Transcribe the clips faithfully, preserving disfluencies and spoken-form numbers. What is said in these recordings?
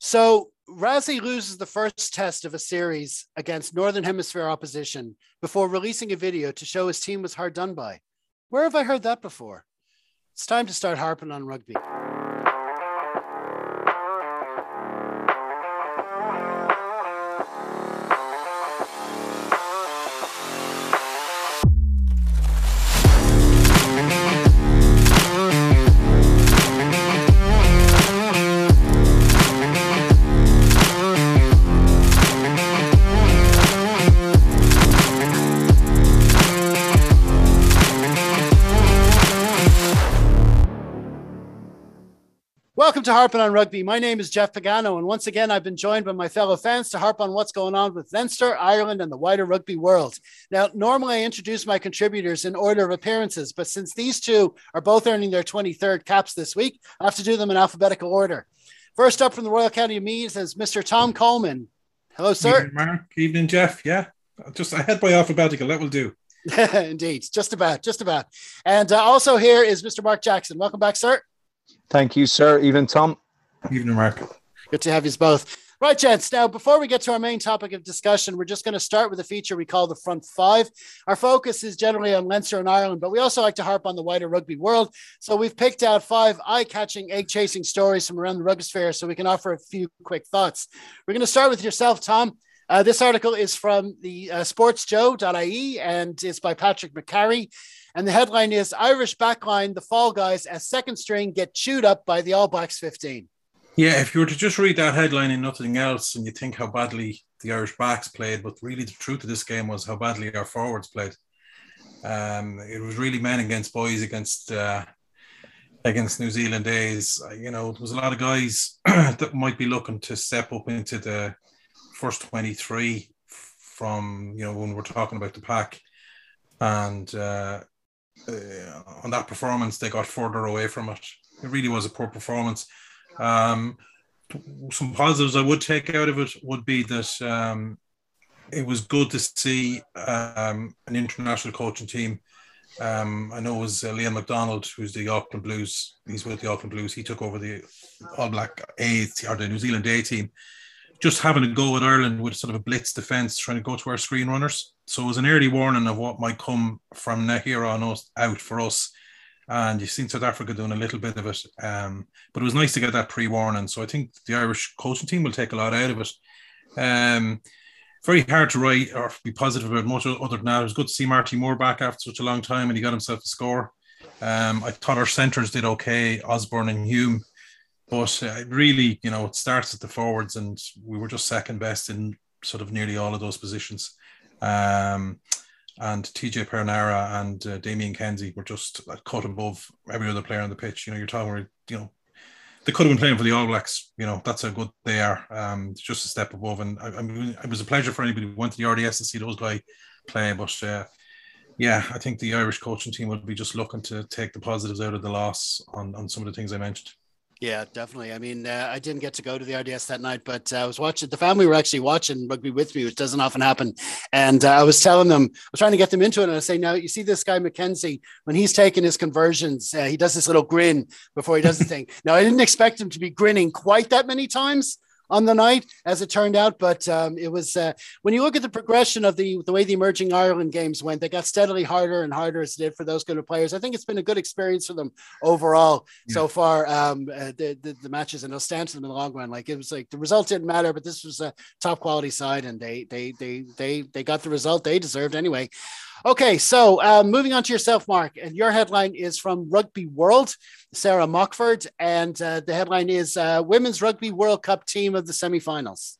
So Razzie loses the first test of a series against Northern Hemisphere opposition before releasing a video to show his team was hard done by. Where have I heard that before? It's time to start harping on rugby. Welcome to Harping on Rugby. My name is Jeff Pagano, and once again, I've been joined by my fellow fans to harp on what's going on with Leinster, Ireland, and the wider rugby world. Now, normally I introduce my contributors in order of appearances, but since these two are both earning their twenty-third caps this week, I have to do them in alphabetical order. First up from the Royal County of Meath is Mister Tom Coleman. Hello, sir. Evening, Mark. Evening, Jeff. Yeah, just I head by alphabetical. That will do. Indeed, just about, just about. And uh, also here is Mister Mark Jackson. Welcome back, sir. Thank you, sir. Evening, Tom. Evening, Mark. Good to have you both. Right, gents. Now, before we get to our main topic of discussion, we're just going to start with a feature we call the Front Five. Our focus is generally on Leinster and Ireland, but we also like to harp on the wider rugby world. So we've picked out five eye-catching, egg-chasing stories from around the rugby sphere so we can offer a few quick thoughts. We're going to start with yourself, Tom. Uh, this article is from the uh, sportsjoe dot I E and it's by Patrick McCarry. And the headline is Irish backline, the Fall Guys as second string get chewed up by the All Blacks fifteen. Yeah, if you were to just read that headline and nothing else, and you think how badly the Irish backs played, but really the truth of this game was how badly our forwards played. Um, it was really men against boys against uh, against New Zealand days. You know, there was a lot of guys that might be looking to step up into the first twenty-three from, you know, when we're talking about the pack. And uh, uh, on that performance, they got further away from it. It really was a poor performance. Um, some positives I would take out of it would be that um, it was good to see um, an international coaching team. Um, I know it was uh, Liam McDonald, who's the Auckland Blues. He's with the Auckland Blues. He took over the All Black A or the New Zealand A team. Just having a go at Ireland with sort of a blitz defence, trying to go to our screen runners. So it was an early warning of what might come from here on us, out for us. And you've seen South Africa doing a little bit of it. Um, but it was nice to get that pre-warning. So I think the Irish coaching team will take a lot out of it. Um, very hard to write or be positive about much other than that. It was good to see Marty Moore back after such a long time and he got himself a score. Um, I thought our centres did okay, Osborne and Hume. But uh, really, you know, it starts at the forwards and we were just second best in sort of nearly all of those positions. Um, and T J Pernara and uh, Damien Kenzie were just a cut above every other player on the pitch. You know, you're talking, you know, they could have been playing for the All Blacks. You know, that's how good they are. Um, just a step above. And I, I mean, it was a pleasure for anybody who went to the R D S to see those guys play. But uh, yeah, I think the Irish coaching team would be just looking to take the positives out of the loss on, on some of the things I mentioned. Yeah, definitely. I mean, uh, I didn't get to go to the R D S that night, but uh, I was watching, the family were actually watching rugby with me, which doesn't often happen. And uh, I was telling them, I was trying to get them into it. And I was saying, now, you see this guy, Mackenzie, when he's taking his conversions, uh, he does this little grin before he does the thing. Now, I didn't expect him to be grinning quite that many times on the night, as it turned out. But um, it was, uh, when you look at the progression of the the way the emerging Ireland games went, they got steadily harder and harder as it did for those kind of players. I think it's been a good experience for them overall yeah. so far. Um, uh, the, the the matches, and they'll stand to them in the long run. Like it was like the result didn't matter, but this was a top quality side, and they they they they they got the result they deserved anyway. Okay, so uh, moving on to yourself, Mark, and your headline is from Rugby World, Sarah Mockford, and uh, the headline is uh, Women's Rugby World Cup Team of the Semi-Finals.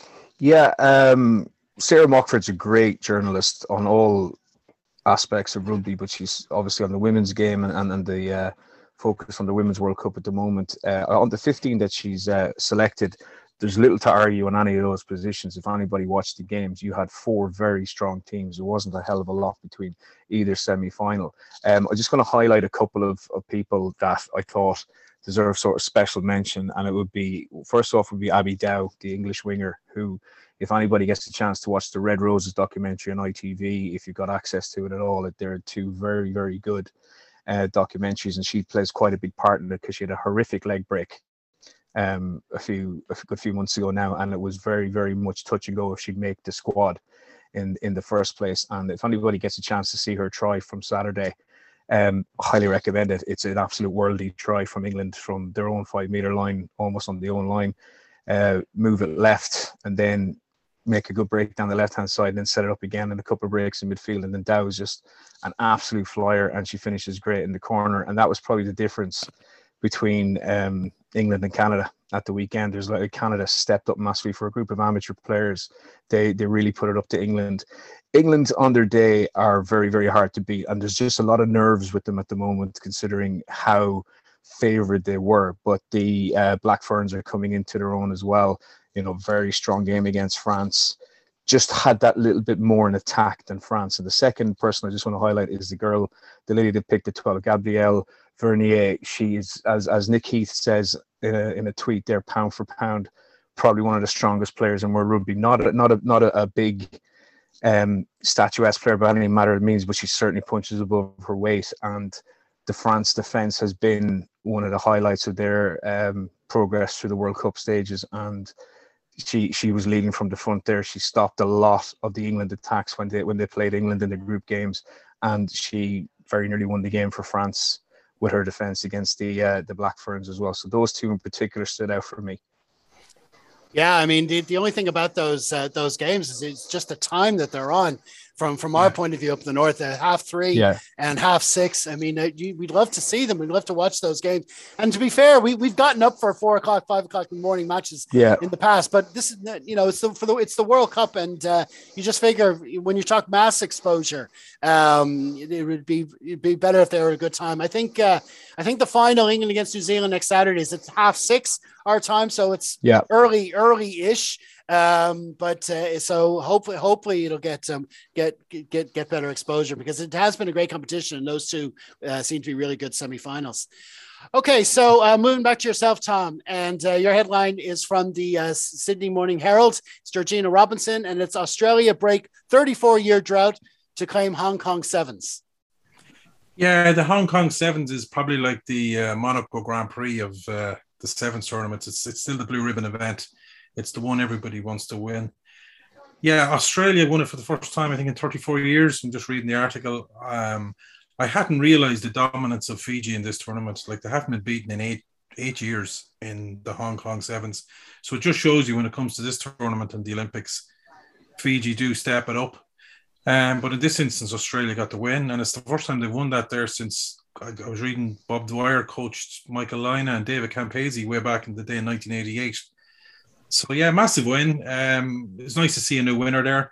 Yeah, um, Sarah Mockford's a great journalist on all aspects of rugby, but she's obviously on the women's game and, and, and the uh, focus on the Women's World Cup at the moment. Uh, on the fifteen that she's uh, selected, there's little to argue on any of those positions. If anybody watched the games, you had four very strong teams. There wasn't a hell of a lot between either semi-final. Um, I'm just going to highlight a couple of, of people that I thought deserve sort of special mention. And it would be, first off, would be Abby Dow, the English winger, who, if anybody gets the chance to watch the Red Roses documentary on I T V, if you've got access to it at all, they're two very, very good uh, documentaries. And she plays quite a big part in it because she had a horrific leg break um, a few a good few months ago now, and it was very very much touch and go if she'd make the squad in in the first place. And if anybody gets a chance to see her try from Saturday, um, highly recommend it. It's an absolute worldly try from England from their own five meter line, almost on the own line. Uh, move it left and then make a good break down the left hand side and then set it up again and a couple of breaks in midfield. And then Dow is just an absolute flyer and she finishes great in the corner. And that was probably the difference between um, England and Canada at the weekend. There's like Canada stepped up massively for a group of amateur players. They they really put it up to England. England on their day are very, very hard to beat. And there's just a lot of nerves with them at the moment, considering how favoured they were. But the uh, Black Ferns are coming into their own as well. You know, very strong game against France. Just had that little bit more in attack than France. And the second person I just want to highlight is the girl, the lady that picked the twelve, Gabrielle Vernier. She is, as as Nick Heath says in a, in a tweet there, pound for pound, probably one of the strongest players in world rugby. Not a, not a, not a, a big um, statuesque player by any matter of means, but she certainly punches above her weight. And the France defence has been one of the highlights of their um, progress through the World Cup stages. And she she was leading from the front there. She stopped a lot of the England attacks when they when they played England in the group games, and she very nearly won the game for France with her defence against the uh, the Black Ferns as well. So those two in particular stood out for me. Yeah, I mean, the, the only thing about those uh, those games is it's just the time that they're on. From from our yeah. point of view up the north, at half three yeah. and half six. I mean, uh, you, we'd love to see them. We'd love to watch those games. And to be fair, we we've gotten up for four o'clock, five o'clock in the morning matches yeah. in the past. But this is, you know, it's the for the it's the World Cup, and uh, you just figure when you talk mass exposure, um, it, it would be it'd be better if they were a good time. I think uh, I think the final England against New Zealand next Saturday is at half six our time, so it's yeah. early early ish. Um, but uh, so hopefully, hopefully it'll get um get get get better exposure, because it has been a great competition, and those two uh, seem to be really good semifinals. Okay, so uh, moving back to yourself, Tom, and uh, your headline is from the uh, Sydney Morning Herald. It's Georgina Robinson, and it's Australia break thirty-four year drought to claim Hong Kong Sevens. Yeah, the Hong Kong Sevens is probably like the uh, Monaco Grand Prix of uh, the Sevens tournaments. It's it's still the blue ribbon event. It's the one everybody wants to win. Yeah, Australia won it for the first time, I think, in thirty-four years. I'm just reading the article. Um, I hadn't realised the dominance of Fiji in this tournament. Like, they haven't been beaten in eight eight years in the Hong Kong Sevens. So it just shows you when it comes to this tournament and the Olympics, Fiji do step it up. Um, but in this instance, Australia got the win. And it's the first time they've won that there since, I, I was reading Bob Dwyer coached Michael Lina and David Campese way back in the day in nineteen eighty-eight. So yeah, massive win. Um, it's nice to see a new winner there.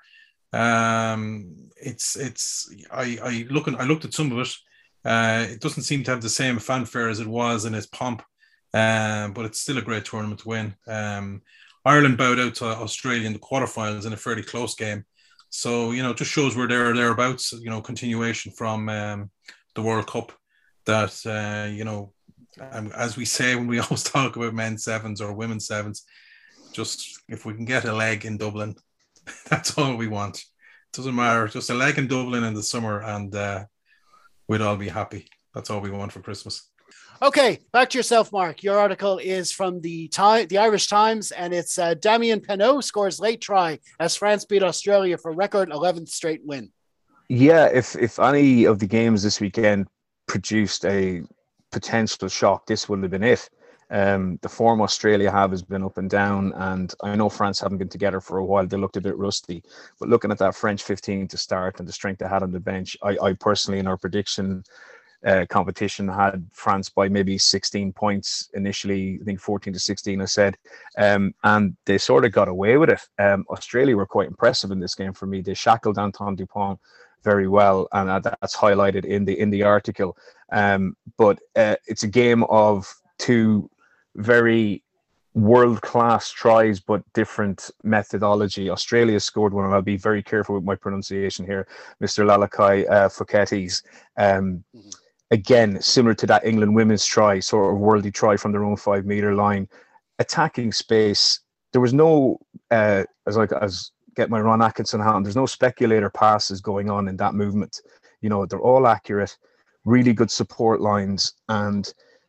Um, it's it's I I look I looked at some of it. Uh, it doesn't seem to have the same fanfare as it was in its pomp, um, but it's still a great tournament to win. Um, Ireland bowed out to Australia in the quarterfinals in a fairly close game. So you know, it just shows we're there or thereabouts. You know, continuation from um, the World Cup. That uh, you know, um, as we say when we always talk about men's sevens or women's sevens. Just if we can get a leg in Dublin, that's all we want. Doesn't matter. Just a leg in Dublin in the summer, and uh, we'd all be happy. That's all we want for Christmas. Okay, back to yourself, Mark. Your article is from the time, the Irish Times, and it's uh, Damien Penaud scores late try as France beat Australia for record eleventh straight win. Yeah, if if any of the games this weekend produced a potential shock, this would have been it. Um, the form Australia have has been up and down, and I know France haven't been together for a while. They looked a bit rusty, but looking at that French fifteen to start and the strength they had on the bench, I, I personally, in our prediction uh, competition, had France by maybe sixteen points initially. I think fourteen to sixteen, I said, um, and they sort of got away with it. Um, Australia were quite impressive in this game for me. They shackled Antoine Dupont very well, and uh, that's highlighted in the in the article. Um, but uh, it's a game of two very world-class tries, but different methodology. Australia scored one, and I'll be very careful with my pronunciation here, Mister Lalakai uh, Foketis. Um, mm-hmm. Again, similar to that England women's try, sort of worldly try from their own five-metre line. Attacking space, there was no, uh, as I as get my Ron Atkinson hat on, there's no speculator passes going on in that movement. You know, they're all accurate, really good support lines, and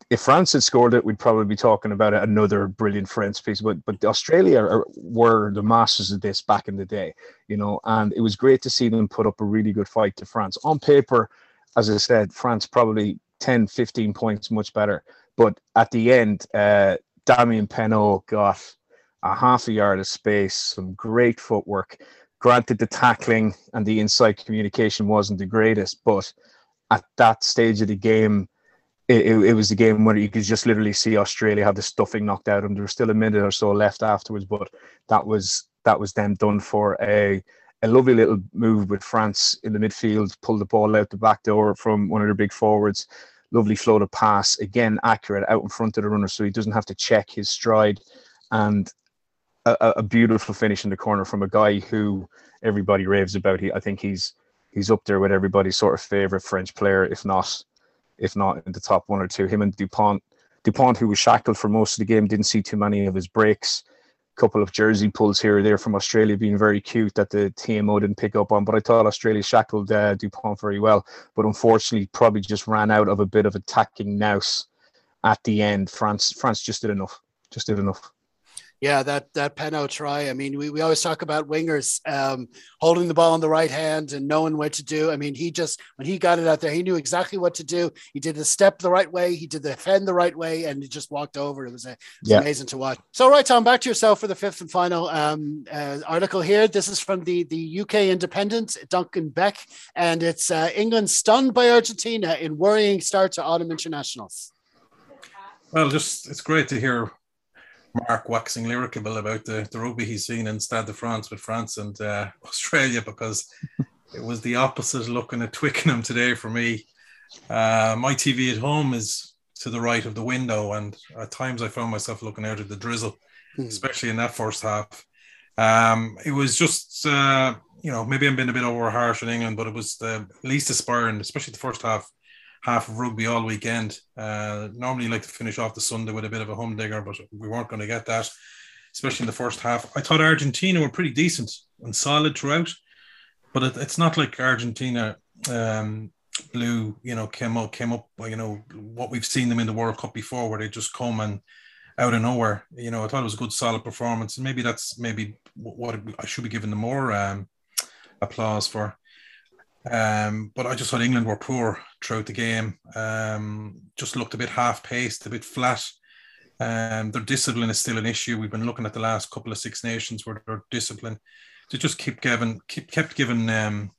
if France had scored it, we'd probably be talking about another brilliant French piece. But but Australia are, were the masters of this back in the day, you know, and it was great to see them put up a really good fight to France. On paper, as I said, France probably ten, fifteen points much better. But at the end, uh, Damien Penaud got a half a yard of space, some great footwork. Granted, the tackling and the inside communication wasn't the greatest, but at that stage of the game, it, it, it was the game where you could just literally see Australia have the stuffing knocked out of them. There was still a minute or so left afterwards, but that was that was them done for. A a lovely little move with France in the midfield, pulled the ball out the back door from one of their big forwards. Lovely floated pass, again accurate out in front of the runner, so he doesn't have to check his stride, and a, a beautiful finish in the corner from a guy who everybody raves about. He, I think he's he's up there with everybody's sort of favorite French player, if not if not in the top one or two. Him and Dupont, Dupont, who was shackled for most of the game, didn't see too many of his breaks. Couple of jersey pulls here or there from Australia being very cute that the T M O didn't pick up on, but I thought Australia shackled uh, Dupont very well, but unfortunately probably just ran out of a bit of attacking nous at the end. France France just did enough, just did enough. Yeah, that that Penaud try. I mean, we, we always talk about wingers um, holding the ball in the right hand and knowing what to do. I mean, he just, when he got it out there, he knew exactly what to do. He did the step the right way. He did the defend the right way, and he just walked over. It was, a, it was yeah. amazing to watch. So, right, Tom, back to yourself for the fifth and final um, uh, article here. This is from the, the U K Independent, Duncan Beck, and it's uh, England stunned by Argentina in worrying start to autumn internationals. Well, just it's great to hear Mark waxing lyrical about the, the rugby he's seen in Stade de France with France and uh, Australia, because it was the opposite looking at Twickenham today for me. Uh, my T V at home is to the right of the window, and at times I found myself looking out at the drizzle, hmm. especially in that first half. Um, it was just, uh, you know, maybe I'm being a bit over harsh in England, but it was the least aspiring, especially the first half. half of rugby all weekend. Uh, normally like to finish off the Sunday with a bit of a humdinger, but we weren't going to get that, especially in the first half. I thought Argentina were pretty decent and solid throughout, but it, it's not like Argentina um, blew, you know, came up, came up, you know, what we've seen them in the World Cup before, where they just come and out of nowhere. You know, I thought it was a good, solid performance, and maybe that's maybe what I should be giving them more um, applause for. Um, but I just thought England were poor throughout the game. Um, just looked a bit half-paced, a bit flat. Um, their discipline is still an issue. We've been looking at the last couple of Six Nations where their discipline to just keep giving, keep kept giving um,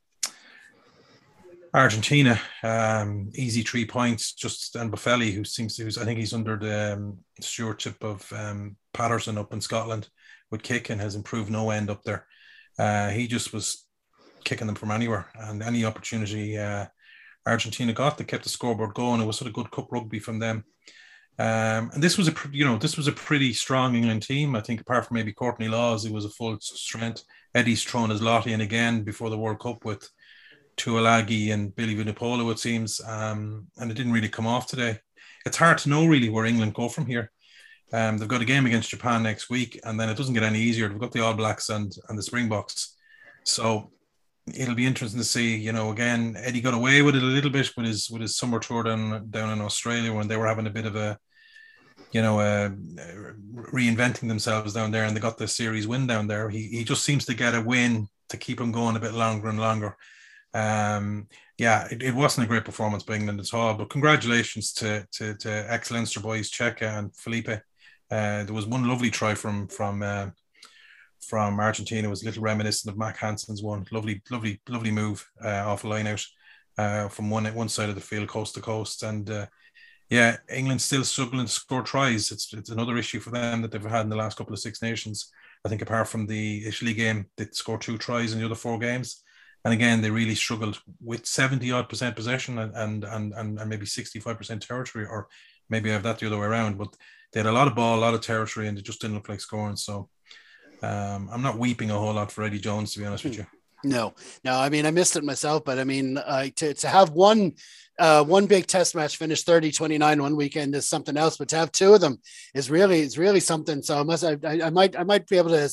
Argentina um, easy three points. Just and Boffelli, who seems to, who's, I think he's under the um, stewardship of um, Patterson up in Scotland with kicking, has improved no end up there. Uh, he just was kicking them from anywhere, and any opportunity uh, Argentina got, they kept the scoreboard going. It was sort of good cup rugby from them, um, and this was a you know this was a pretty strong England team. I think apart from maybe Courtney Laws, it was a full strength. Eddie's thrown his lot in again before the World Cup with Tuolagi and Billy Vunipola, it seems, um, and it didn't really come off today. It's hard to know really where England go from here. Um, they've got a game against Japan next week, and then it doesn't get any easier. They've got the All Blacks and and the Springboks, so it'll be interesting to see. You know, again, Eddie got away with it a little bit with his with his summer tour down down in Australia when they were having a bit of a, you know, uh, reinventing themselves down there, and they got the series win down there. He he just seems to get a win to keep him going a bit longer and longer. Um, yeah, it, it wasn't a great performance by England at all, but congratulations to to, to ex-Leinster boys Cheika and Felipe. Uh, there was one lovely try from from. Uh, from Argentina. It was a little reminiscent of Mac Hansen's one. Lovely, lovely, lovely move uh, off a line out uh, from one one side of the field, coast to coast. And uh, yeah, England still struggling to score tries. It's it's another issue for them that they've had in the last couple of Six Nations. I think apart from the Italy game, they scored two tries in the other four games. And again, they really struggled with seventy odd percent possession and and and, and maybe sixty-five percent territory, or maybe I have that the other way around. But they had a lot of ball, a lot of territory, and it just didn't look like scoring. So Um, I'm not weeping a whole lot for Eddie Jones, to be honest with you. No, no. I mean, I missed it myself, but I mean, uh, to, to have one, uh, one big test match finish thirty twenty-nine one weekend is something else, but to have two of them is really, is really something. So I must, I, I might, I might be able to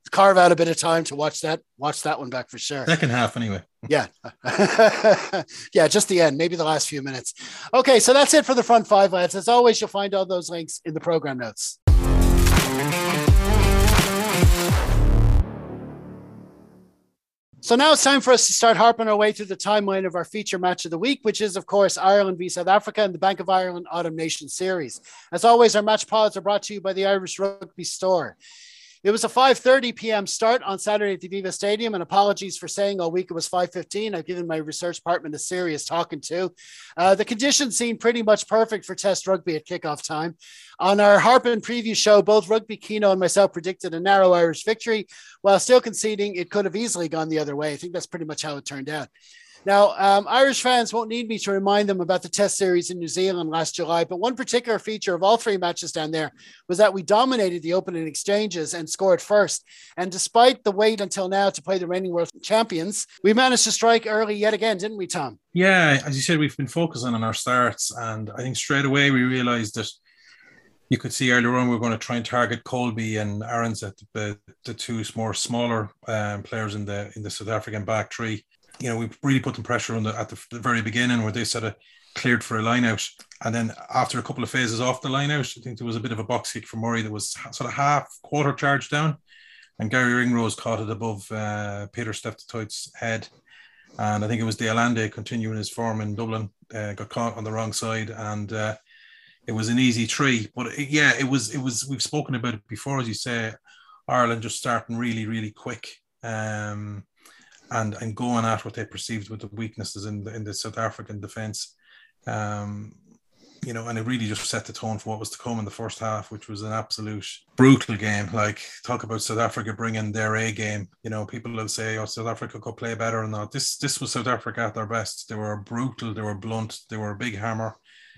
carve out a bit of time to watch that, watch that one back for sure. Second half anyway. Yeah. Yeah, just the end, maybe the last few minutes. Okay, so that's it for the front five, lads. As always, you'll find all those links in the program notes. So now it's time for us to start harping our way through the timeline of our feature match of the week, which is, of course, Ireland v South Africa in the Bank of Ireland Autumn Nation Series. As always, our match pods are brought to you by the Irish Rugby Store. It was a five thirty p.m. start on Saturday at the Viva Stadium, and apologies for saying all week it was five fifteen. I've given my research department a serious talking to. Uh, the conditions seemed pretty much perfect for Test rugby at kickoff time. On our Harpin preview show, both Rugby Kino and myself predicted a narrow Irish victory, while still conceding it could have easily gone the other way. I think that's pretty much how it turned out. Now, um, Irish fans won't need me to remind them about the Test series in New Zealand last July, but one particular feature of all three matches down there was that we dominated the opening exchanges and scored first. And despite the wait until now to play the reigning world champions, we managed to strike early yet again, didn't we, Tom? Yeah, as you said, we've been focusing on our starts, and I think straight away we realised that you could see earlier on we were going to try and target Colby and Aarons, at the, the two more smaller um, players in the in the South African back three. You know, we really put them pressure on the, at the, the very beginning, where they sort of cleared for a line out. And then after a couple of phases off the line out, I think there was a bit of a box kick for Murray that was sort of half quarter charge down. And Gary Ringrose caught it above uh, Peter Steptotoit's head. And I think it was De Allende continuing his form in Dublin, uh, got caught on the wrong side. And uh, it was an easy three. But it, yeah, it was, it was, we've spoken about it before, as you say, Ireland just starting really, really quick. Um, and and going at what they perceived with the weaknesses in the, in the South African defence. Um, you know, and it really just set the tone for what was to come in the first half, which was an absolute brutal game. Like, talk about South Africa bringing their A game. You know, people will say, oh, South Africa could play better or not. This, this was South Africa at their best. They were brutal, they were blunt, they were a big hammer.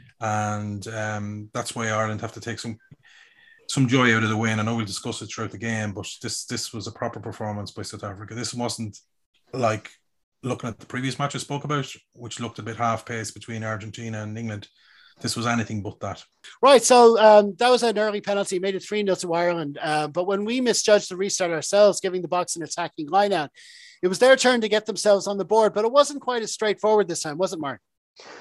And um, that's why Ireland have to take some some joy out of the win. I know we'll discuss it throughout the game, but this this was a proper performance by South Africa. This wasn't like looking at the previous match I spoke about, which looked a bit half-paced between Argentina and England. This was anything but that. Right, so um, that was an early penalty, made it three nil to Ireland. Uh, but when we misjudged the restart ourselves, giving the Boks an attacking line-out, it was their turn to get themselves on the board, but it wasn't quite as straightforward this time, was it, Mark?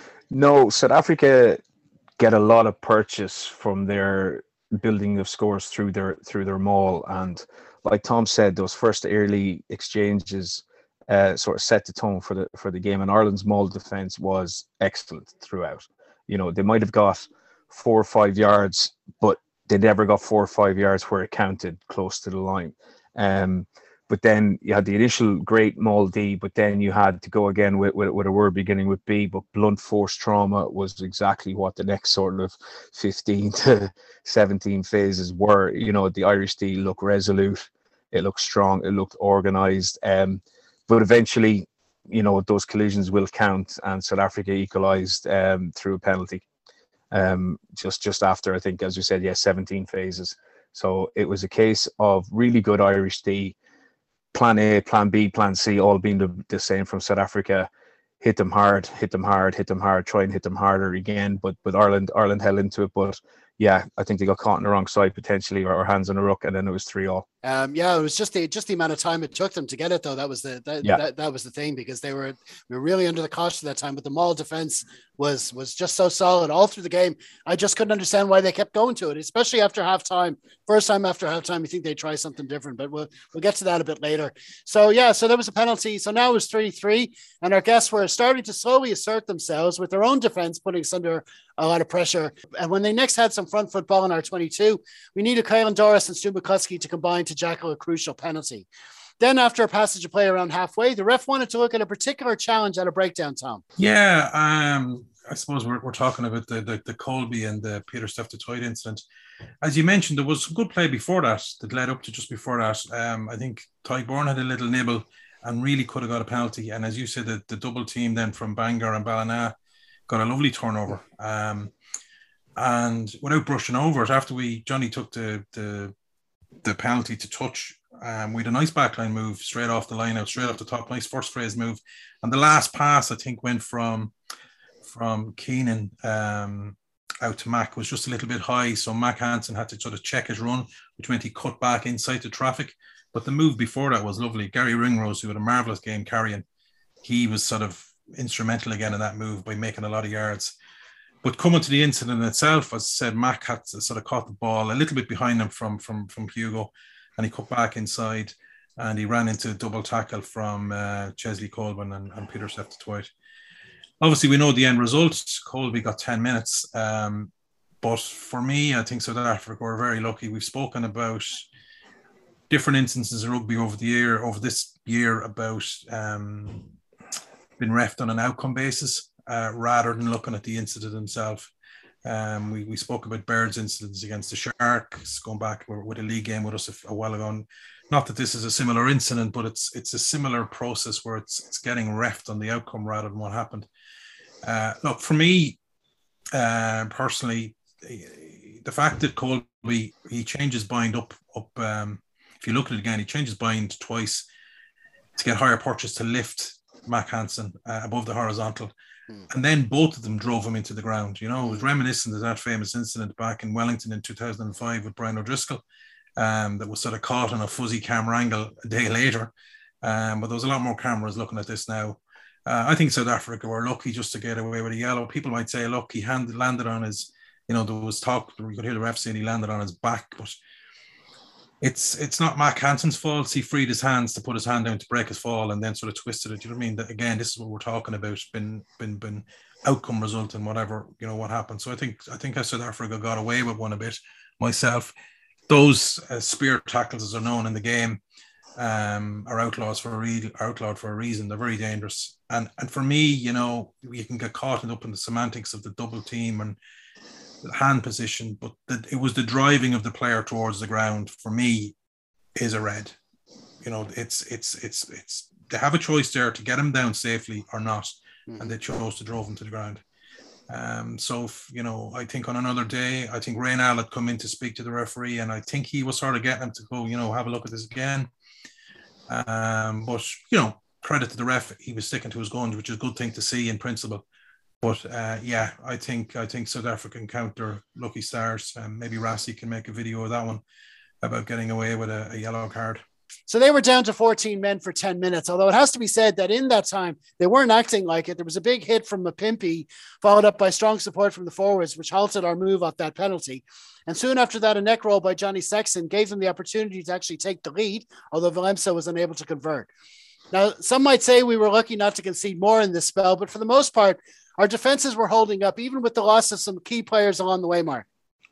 No, South Africa get a lot of purchase from their building of scores through their through their maul. And like Tom said, those first early exchanges Uh, sort of set the tone for the for the game, and Ireland's maul defence was excellent throughout. You know, they might have got four or five yards, but they never got four or five yards where it counted close to the line. Um, but then you had the initial great maul D, but then you had to go again with, with, with a word beginning with B. But blunt force trauma was exactly what the next sort of fifteen to seventeen phases were. You know, the Irish D looked resolute, it looked strong, it looked organised. Um, But eventually, you know, those collisions will count, and South Africa equalised um, through a penalty. Um, just just after, I think, as you said, yes, seventeen phases. So it was a case of really good Irish D, plan A, plan B, plan C, all being the, the same from South Africa. Hit them hard, hit them hard, hit them hard, try and hit them harder again. But but Ireland Ireland held into it. But yeah, I think they got caught on the wrong side potentially, or, or hands on a ruck, and then it was three all. Um, yeah, it was just the just the amount of time it took them to get it, though. That was the that, yeah. that, that was the thing, because they were we were really under the cosh at that time. But the maul defense was was just so solid all through the game. I just couldn't understand why they kept going to it, especially after halftime. First time after halftime, you think they try something different, but we'll we'll get to that a bit later. So yeah, so there was a penalty. So now it was three three, and our guests were starting to slowly assert themselves with their own defense, putting us under a lot of pressure. And when they next had some front football in our twenty-two, we needed Kylan Doris and Stu McCluskey to combine to jackal a crucial penalty. Then after a passage of play around halfway, the ref wanted to look at a particular challenge at a breakdown, Tom. Yeah, um, I suppose we're, we're talking about the, the, the Colby and the Peter Steptotoit incident. As you mentioned, there was some good play before that that led up to just before that. Um, I think Tadhg Beirne had a little nibble and really could have got a penalty. And as you said, the, the double team then from Bangor and Ballina got a lovely turnover. Um, and without brushing over it, after we, Johnny took the, the, the penalty to touch, um, we had a nice backline move straight off the line out, straight off the top, nice first phrase move. And the last pass, I think, went from, from Keenan, um, out to Mac was just a little bit high. So Mac Hansen had to sort of check his run, which meant he cut back inside the traffic. But the move before that was lovely. Gary Ringrose, who had a marvellous game carrying, he was sort of instrumental again in that move by making a lot of yards. But coming to the incident itself, as I said, Mac had to sort of caught the ball a little bit behind him from, from, from Hugo, and he cut back inside and he ran into a double tackle from uh, Chesley Colvin and, and Peter Sefton-Twite. Obviously, we know the end result. Colby got ten minutes. Um, but for me, I think South Africa were very lucky. We've spoken about different instances of rugby over the year, over this year, about um, being refed on an outcome basis uh, rather than looking at the incident himself. Um, we, we spoke about Baird's incidents against the Sharks, going back with a league game with us a, a while ago. And not that this is a similar incident, but it's it's a similar process where it's it's getting refed on the outcome rather than what happened. Uh, look, for me, uh, personally, the fact that Colby, he changes bind up, up um, if you look at it again, he changes bind twice to get higher purchase to lift Mac Hansen uh, above the horizontal. Mm. And then both of them drove him into the ground. You know, it was reminiscent of that famous incident back in Wellington in two thousand five with Brian O'Driscoll um, that was sort of caught on a fuzzy camera angle a day later. Um, but there was a lot more cameras looking at this now. Uh, I think South Africa were lucky just to get away with a yellow. People might say, look, he hand, landed on his, you know, there was talk, you could hear the ref saying he landed on his back, but it's it's not Mac Hansen's fault. He freed his hands to put his hand down to break his fall and then sort of twisted it. You know what I mean? That, again, this is what we're talking about, been been been outcome result and whatever, you know, what happened. So I think I think South Africa got away with one a bit myself. Those uh, spear tackles, as are known in the game, um, are outlaws for a re- outlawed for a reason. They're very dangerous. And and for me, you know, you can get caught up in the semantics of the double team and the hand position, but the, it was the driving of the player towards the ground for me is a red. You know, it's it's it's it's they have a choice there to get him down safely or not, mm-hmm. and they chose to drove him to the ground. Um, so if, you know, I think on another day, I think Raynal had come in to speak to the referee, and I think he was sort of getting him to go, you know, have a look at this again. Um, but you know, credit to the ref, he was sticking to his guns, which is a good thing to see in principle. But uh, yeah, I think I think South Africa encounter lucky stars. Um, maybe Rassie can make a video of that one about getting away with a, a yellow card. So they were down to fourteen men for ten minutes, although it has to be said that in that time, they weren't acting like it. There was a big hit from Mapimpi, followed up by strong support from the forwards, which halted our move off that penalty. And soon after that, a neck roll by Johnny Sexton gave them the opportunity to actually take the lead, although Valemsa was unable to convert. Now, some might say we were lucky not to concede more in this spell, but for the most part, our defenses were holding up, even with the loss of some key players along the way, Mark.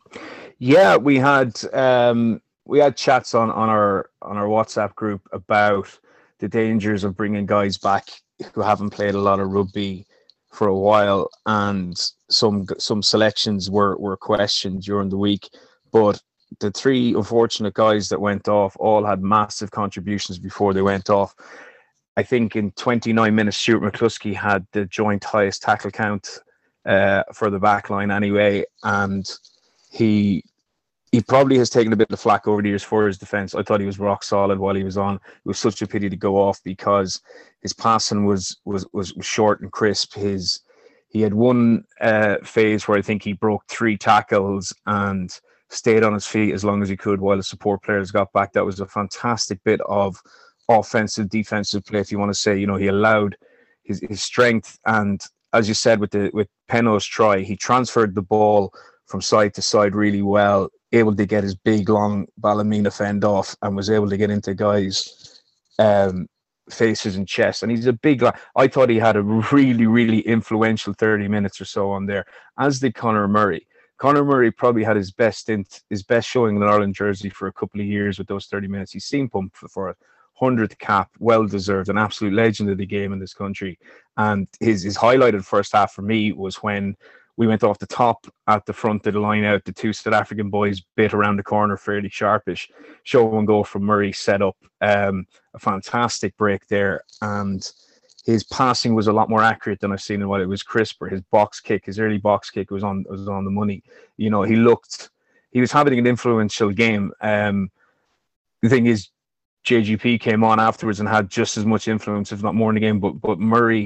Yeah, we had um, we had chats on, on our on our WhatsApp group about the dangers of bringing guys back who haven't played a lot of rugby for a while, and some some selections were were questioned during the week. But the three unfortunate guys that went off all had massive contributions before they went off. I think in twenty-nine minutes, Stuart McCluskey had the joint highest tackle count uh, for the back line anyway. And he he probably has taken a bit of flack over the years for his defence. I thought he was rock solid while he was on. It was such a pity to go off because his passing was was was short and crisp. His He had one uh, phase where I think he broke three tackles and stayed on his feet as long as he could while the support players got back. That was a fantastic bit of offensive, defensive play, if you want to say. You know, he allowed his, his strength, and as you said with the with Penno's try, he transferred the ball from side to side really well, able to get his big long Ballymena fend off, and was able to get into guys' um, faces and chests. And he's a big guy. I thought he had a really, really influential thirty minutes or so on there, as did Conor Murray. Conor Murray probably had his best stint, his best showing in an Ireland jersey for a couple of years with those thirty minutes. He's seen pumped for it. hundredth cap, well deserved, an absolute legend of the game in this country. And his his highlighted first half for me was when we went off the top at the front of the line out. The two South African boys bit around the corner fairly sharpish. Show and go from Murray set up um, a fantastic break there. And his passing was a lot more accurate than I've seen in what it was crisper. His box kick, his early box kick was on was on the money. You know, he looked, he was having an influential game. Um, the thing is, J G P came on afterwards and had just as much influence, if not more, in the game. But but Murray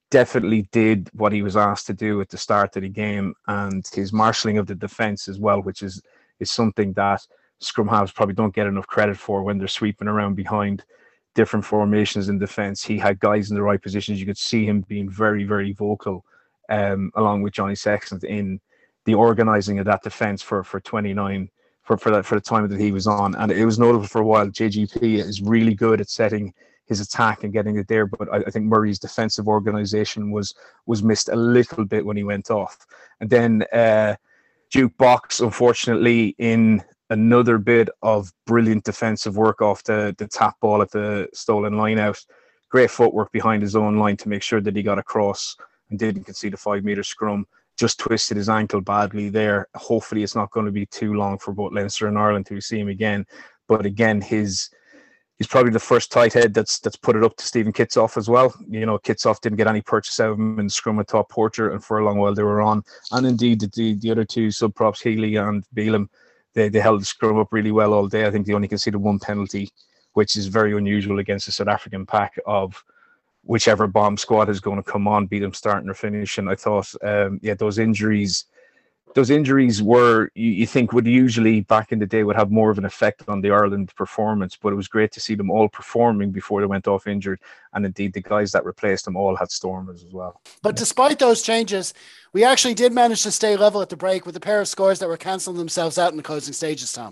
definitely did what he was asked to do at the start of the game, and his marshalling of the defense as well, which is is something that scrum halves probably don't get enough credit for when they're sweeping around behind different formations in defense. He had guys in the right positions. You could see him being very, very vocal, um, along with Johnny Sexton, in the organizing of that defense for for twenty-nine for for that for the time that he was on. And it was notable for a while. J G P is really good at setting his attack and getting it there, but I, I think Murray's defensive organization was was missed a little bit when he went off. And then uh, Jukebox, unfortunately, in another bit of brilliant defensive work off the, the tap ball at the stolen line out. Great footwork behind his own line to make sure that he got across and didn't concede a five metre scrum. Just twisted his ankle badly there. Hopefully it's not going to be too long for both Leinster and Ireland to see him again. But again, his he's probably the first tight head that's that's put it up to Stephen Kitsoff as well. You know, Kitsoff didn't get any purchase out of him in the scrum with Top Porter, and for a long while they were on. And indeed, the, the, the other two sub-props, Healy and Bealham, They, they held the scrum up really well all day. I think they only conceded one penalty, which is very unusual against the South African pack of whichever bomb squad is going to come on, beat them starting or finishing. I thought, um, yeah, those injuries, those injuries were, you, you think would usually back in the day would have more of an effect on the Ireland performance, but it was great to see them all performing before they went off injured. And indeed, the guys that replaced them all had stormers as well. But despite those changes, we actually did manage to stay level at the break with a pair of scores that were cancelling themselves out in the closing stages, Tom.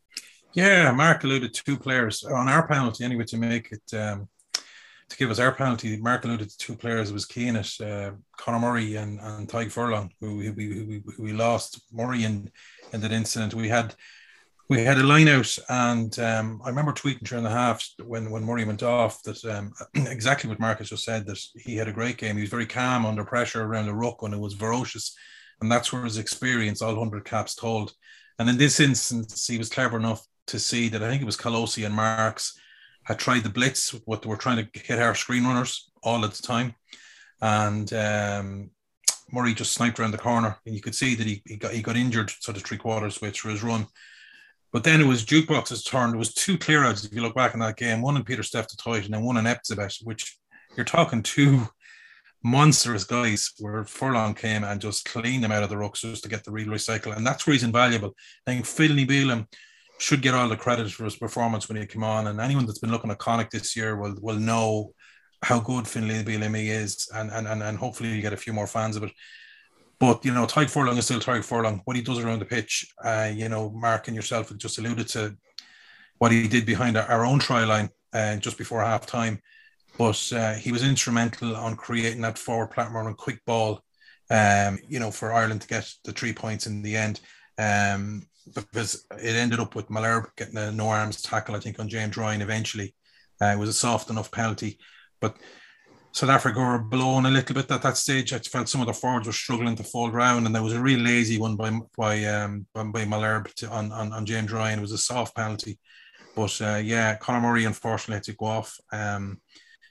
Yeah, Mark alluded to two players on our penalty anyway to make it, um, to give us our penalty. Mark alluded to two players. It was key in it, uh, Conor Murray and, and Tadhg Furlong, who, who, we, who, who we lost. Murray in, in that incident. We had we had a line out, and um, I remember tweeting during the half when, when Murray went off that um, exactly what Marcus just said, that he had a great game. He was very calm under pressure around the ruck when it was ferocious, and that's where his experience, all one hundred caps, told. And in this instance, he was clever enough to see that I think it was Colosi and Marks had tried the blitz, what they were trying to hit our screen runners all at the time. And um, Murray just sniped around the corner, and you could see that he, he got he got injured sort of three quarters way through his run. But then it was Jukebox's turn. There was two clear outs, if you look back in that game, one in Peter Steph to Toit and then one in Etzebeth, which you're talking two monstrous guys where Furlong came and just cleaned them out of the rucks just to get the real recycle. And that's where he's invaluable. I think Finlay Bealham should get all the credit for his performance when he came on. And anyone that's been looking at Connacht this year will will know how good Finlay Bealham is, and, and, and, and hopefully you get a few more fans of it. But, you know, Tadhg Furlong is still Tadhg Furlong. What he does around the pitch, uh, you know, Mark and yourself have just alluded to what he did behind our, our own try line uh, just before half time. But uh, he was instrumental on creating that forward platform and quick ball, um, you know, for Ireland to get the three points in the end. Um, because it ended up with Malherbe getting a no arms tackle, I think, on James Ryan eventually. Uh, it was a soft enough penalty. But South Africa were blown a little bit at that stage. I felt some of the forwards were struggling to fold round, and there was a real lazy one by by um, by Malherbe to, on, on on James Ryan. It was a soft penalty, but uh, yeah, Conor Murray unfortunately had to go off um,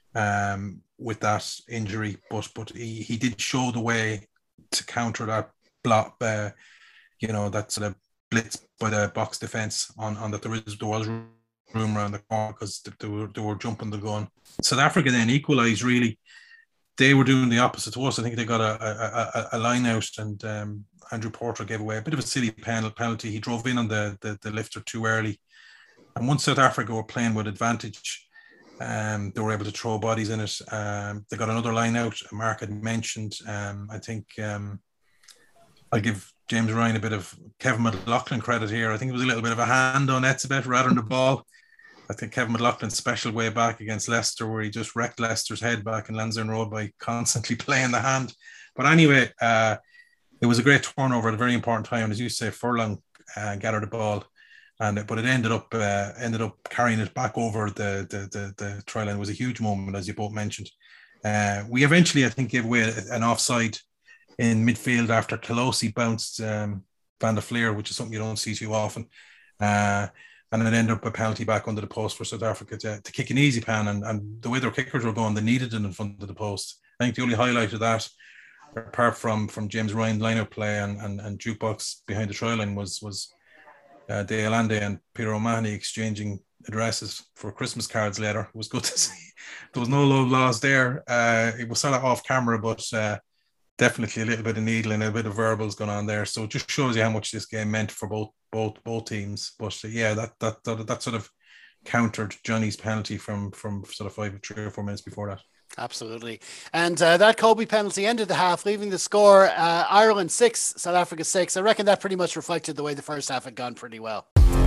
um, with that injury. But but he, he did show the way to counter that block, uh, you know, that sort of blitz by the box defence on on that there was there was room around the corner because they were they were jumping the gun. South Africa then equalised. Really, they were doing the opposite to us. I think they got a a, a, a line out, and um, Andrew Porter gave away a bit of a silly penalty. He drove in on the, the the lifter too early, and once South Africa were playing with advantage, um, they were able to throw bodies in it. Um, they got another line out. Mark had mentioned. Um, I think um, I'll give James Ryan a bit of Kevin McLaughlin credit here. I think it was a little bit of a hand on Etzebeth rather than the ball. I think Kevin McLaughlin's special way back against Leicester, where he just wrecked Leicester's head back in Lansdowne Road by constantly playing the hand. But anyway, uh, it was a great turnover at a very important time. And as you say, Furlong uh, gathered the ball, and but it ended up uh, ended up carrying it back over the the the, the try line. It was a huge moment, as you both mentioned. Uh, we eventually, I think, gave away an offside in midfield after Colosi bounced um, Van der Fleer, which is something you don't see too often. Uh, and it ended up a penalty back under the post for South Africa to, to kick an easy pan. And, and the way their kickers were going, they needed it in front of the post. I think the only highlight of that, apart from from James Ryan line-out play and, and, and Jukebox behind the try line, was was uh, De Allende and Peter O'Mahony exchanging addresses for Christmas cards later. It was good to see. There was no love lost there. Uh, it was sort of off camera, but uh, definitely a little bit of needling, a bit of verbals going on there. So it just shows you how much this game meant for both both both teams. But uh, yeah, that, that that that sort of countered Johnny's penalty from from sort of five, three or four minutes before that. Absolutely. And uh, that Colby penalty ended the half, leaving the score uh, Ireland six, South Africa six. I reckon that pretty much reflected the way the first half had gone pretty well.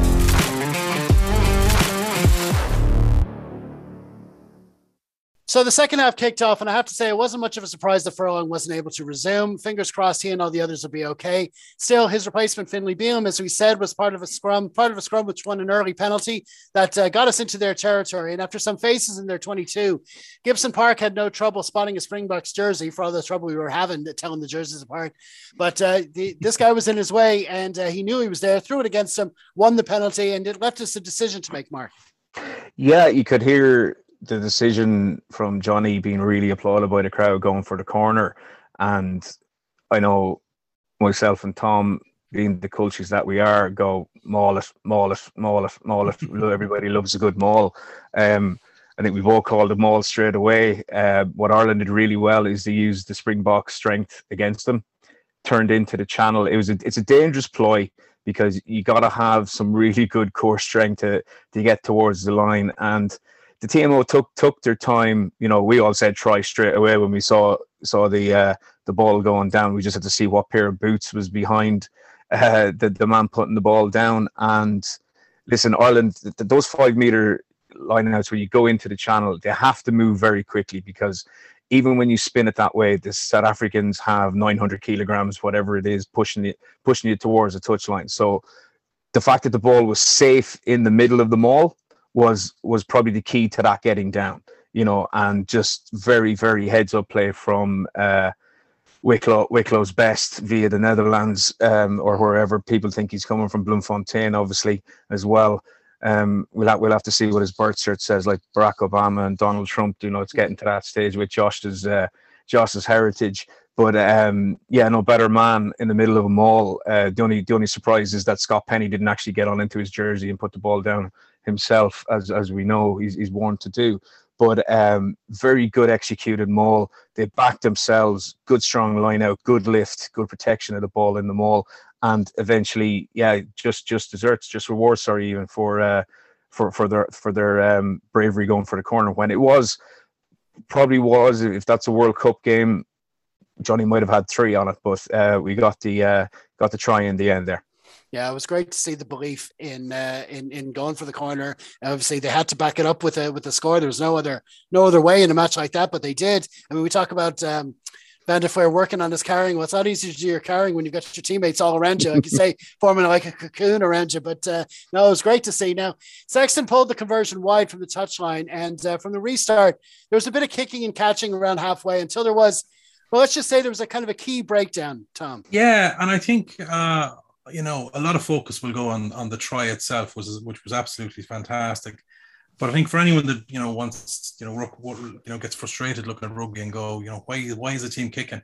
So the second half kicked off, and I have to say it wasn't much of a surprise that Furlong wasn't able to resume. Fingers crossed he and all the others will be okay. Still, his replacement, Finlay Bealham, as we said, was part of a scrum, part of a scrum which won an early penalty that uh, got us into their territory. And after some faces in their twenty-two, Gibson Park had no trouble spotting a Springboks jersey for all the trouble we were having telling the jerseys apart. But uh, the, this guy was in his way, and uh, he knew he was there, threw it against him, won the penalty, and it left us a decision to make, Mark. Yeah, you could hear the decision from Johnny being really applauded by the crowd going for the corner. And I know myself and Tom, being the cultures that we are, go maul it, maul it, maul it, maul it. Everybody loves a good maul. Um, I think we've all called it maul straight away. Uh, what Ireland did really well is they used the Springbok strength against them, turned into the channel. It was a, it's a dangerous ploy because you got to have some really good core strength to, to get towards the line. And the T M O took took their time. You know, we all said try straight away when we saw saw the uh, the ball going down. We just had to see what pair of boots was behind uh, the the man putting the ball down. And listen, Ireland, th- those five meter lineouts where you go into the channel, they have to move very quickly because even when you spin it that way, the South Africans have nine hundred kilograms, whatever it is, pushing it pushing it towards the touchline. So the fact that the ball was safe in the middle of the maul was was probably the key to that getting down, you know, and just very, very heads up play from uh, Wicklow, Wicklow's best via the Netherlands um, or wherever people think he's coming from, Bloemfontein, obviously, as well. Um, we'll have, we'll have to see what his birth cert says, like Barack Obama and Donald Trump. You know, it's getting to that stage with Josh's uh, Josh's heritage. But um, yeah, no better man in the middle of them all. Uh, the only the only surprise is that Scott Penny didn't actually get on into his jersey and put the ball down himself, as as we know he's he's warned to do. But um, very good executed maul. They backed themselves. Good strong line out. Good lift. Good protection of the ball in the maul. And eventually, yeah, just just desserts, just rewards. Sorry, even for uh, for for their for their um, bravery going for the corner when it was probably was if that's a World Cup game. Johnny might have had three on it, but uh, we got the uh, got the try in the end there. Yeah, it was great to see the belief in uh, in in going for the corner. Obviously, they had to back it up with a with the score. There was no other no other way in a match like that, but they did. I mean, we talk about um, Van der Fleer working on his carrying. Well, it's not easy to do your carrying when you've got your teammates all around you. Like you say, forming like a cocoon around you. But uh, no, it was great to see. Now, Sexton pulled the conversion wide from the touchline, and uh, from the restart, there was a bit of kicking and catching around halfway until there was. Well, let's just say there was a kind of a key breakdown, Tom. Yeah, and I think uh, you know a lot of focus will go on on the try itself, was which was absolutely fantastic. But I think for anyone that you know wants you know you know gets frustrated looking at rugby and go, you know, why why is the team kicking?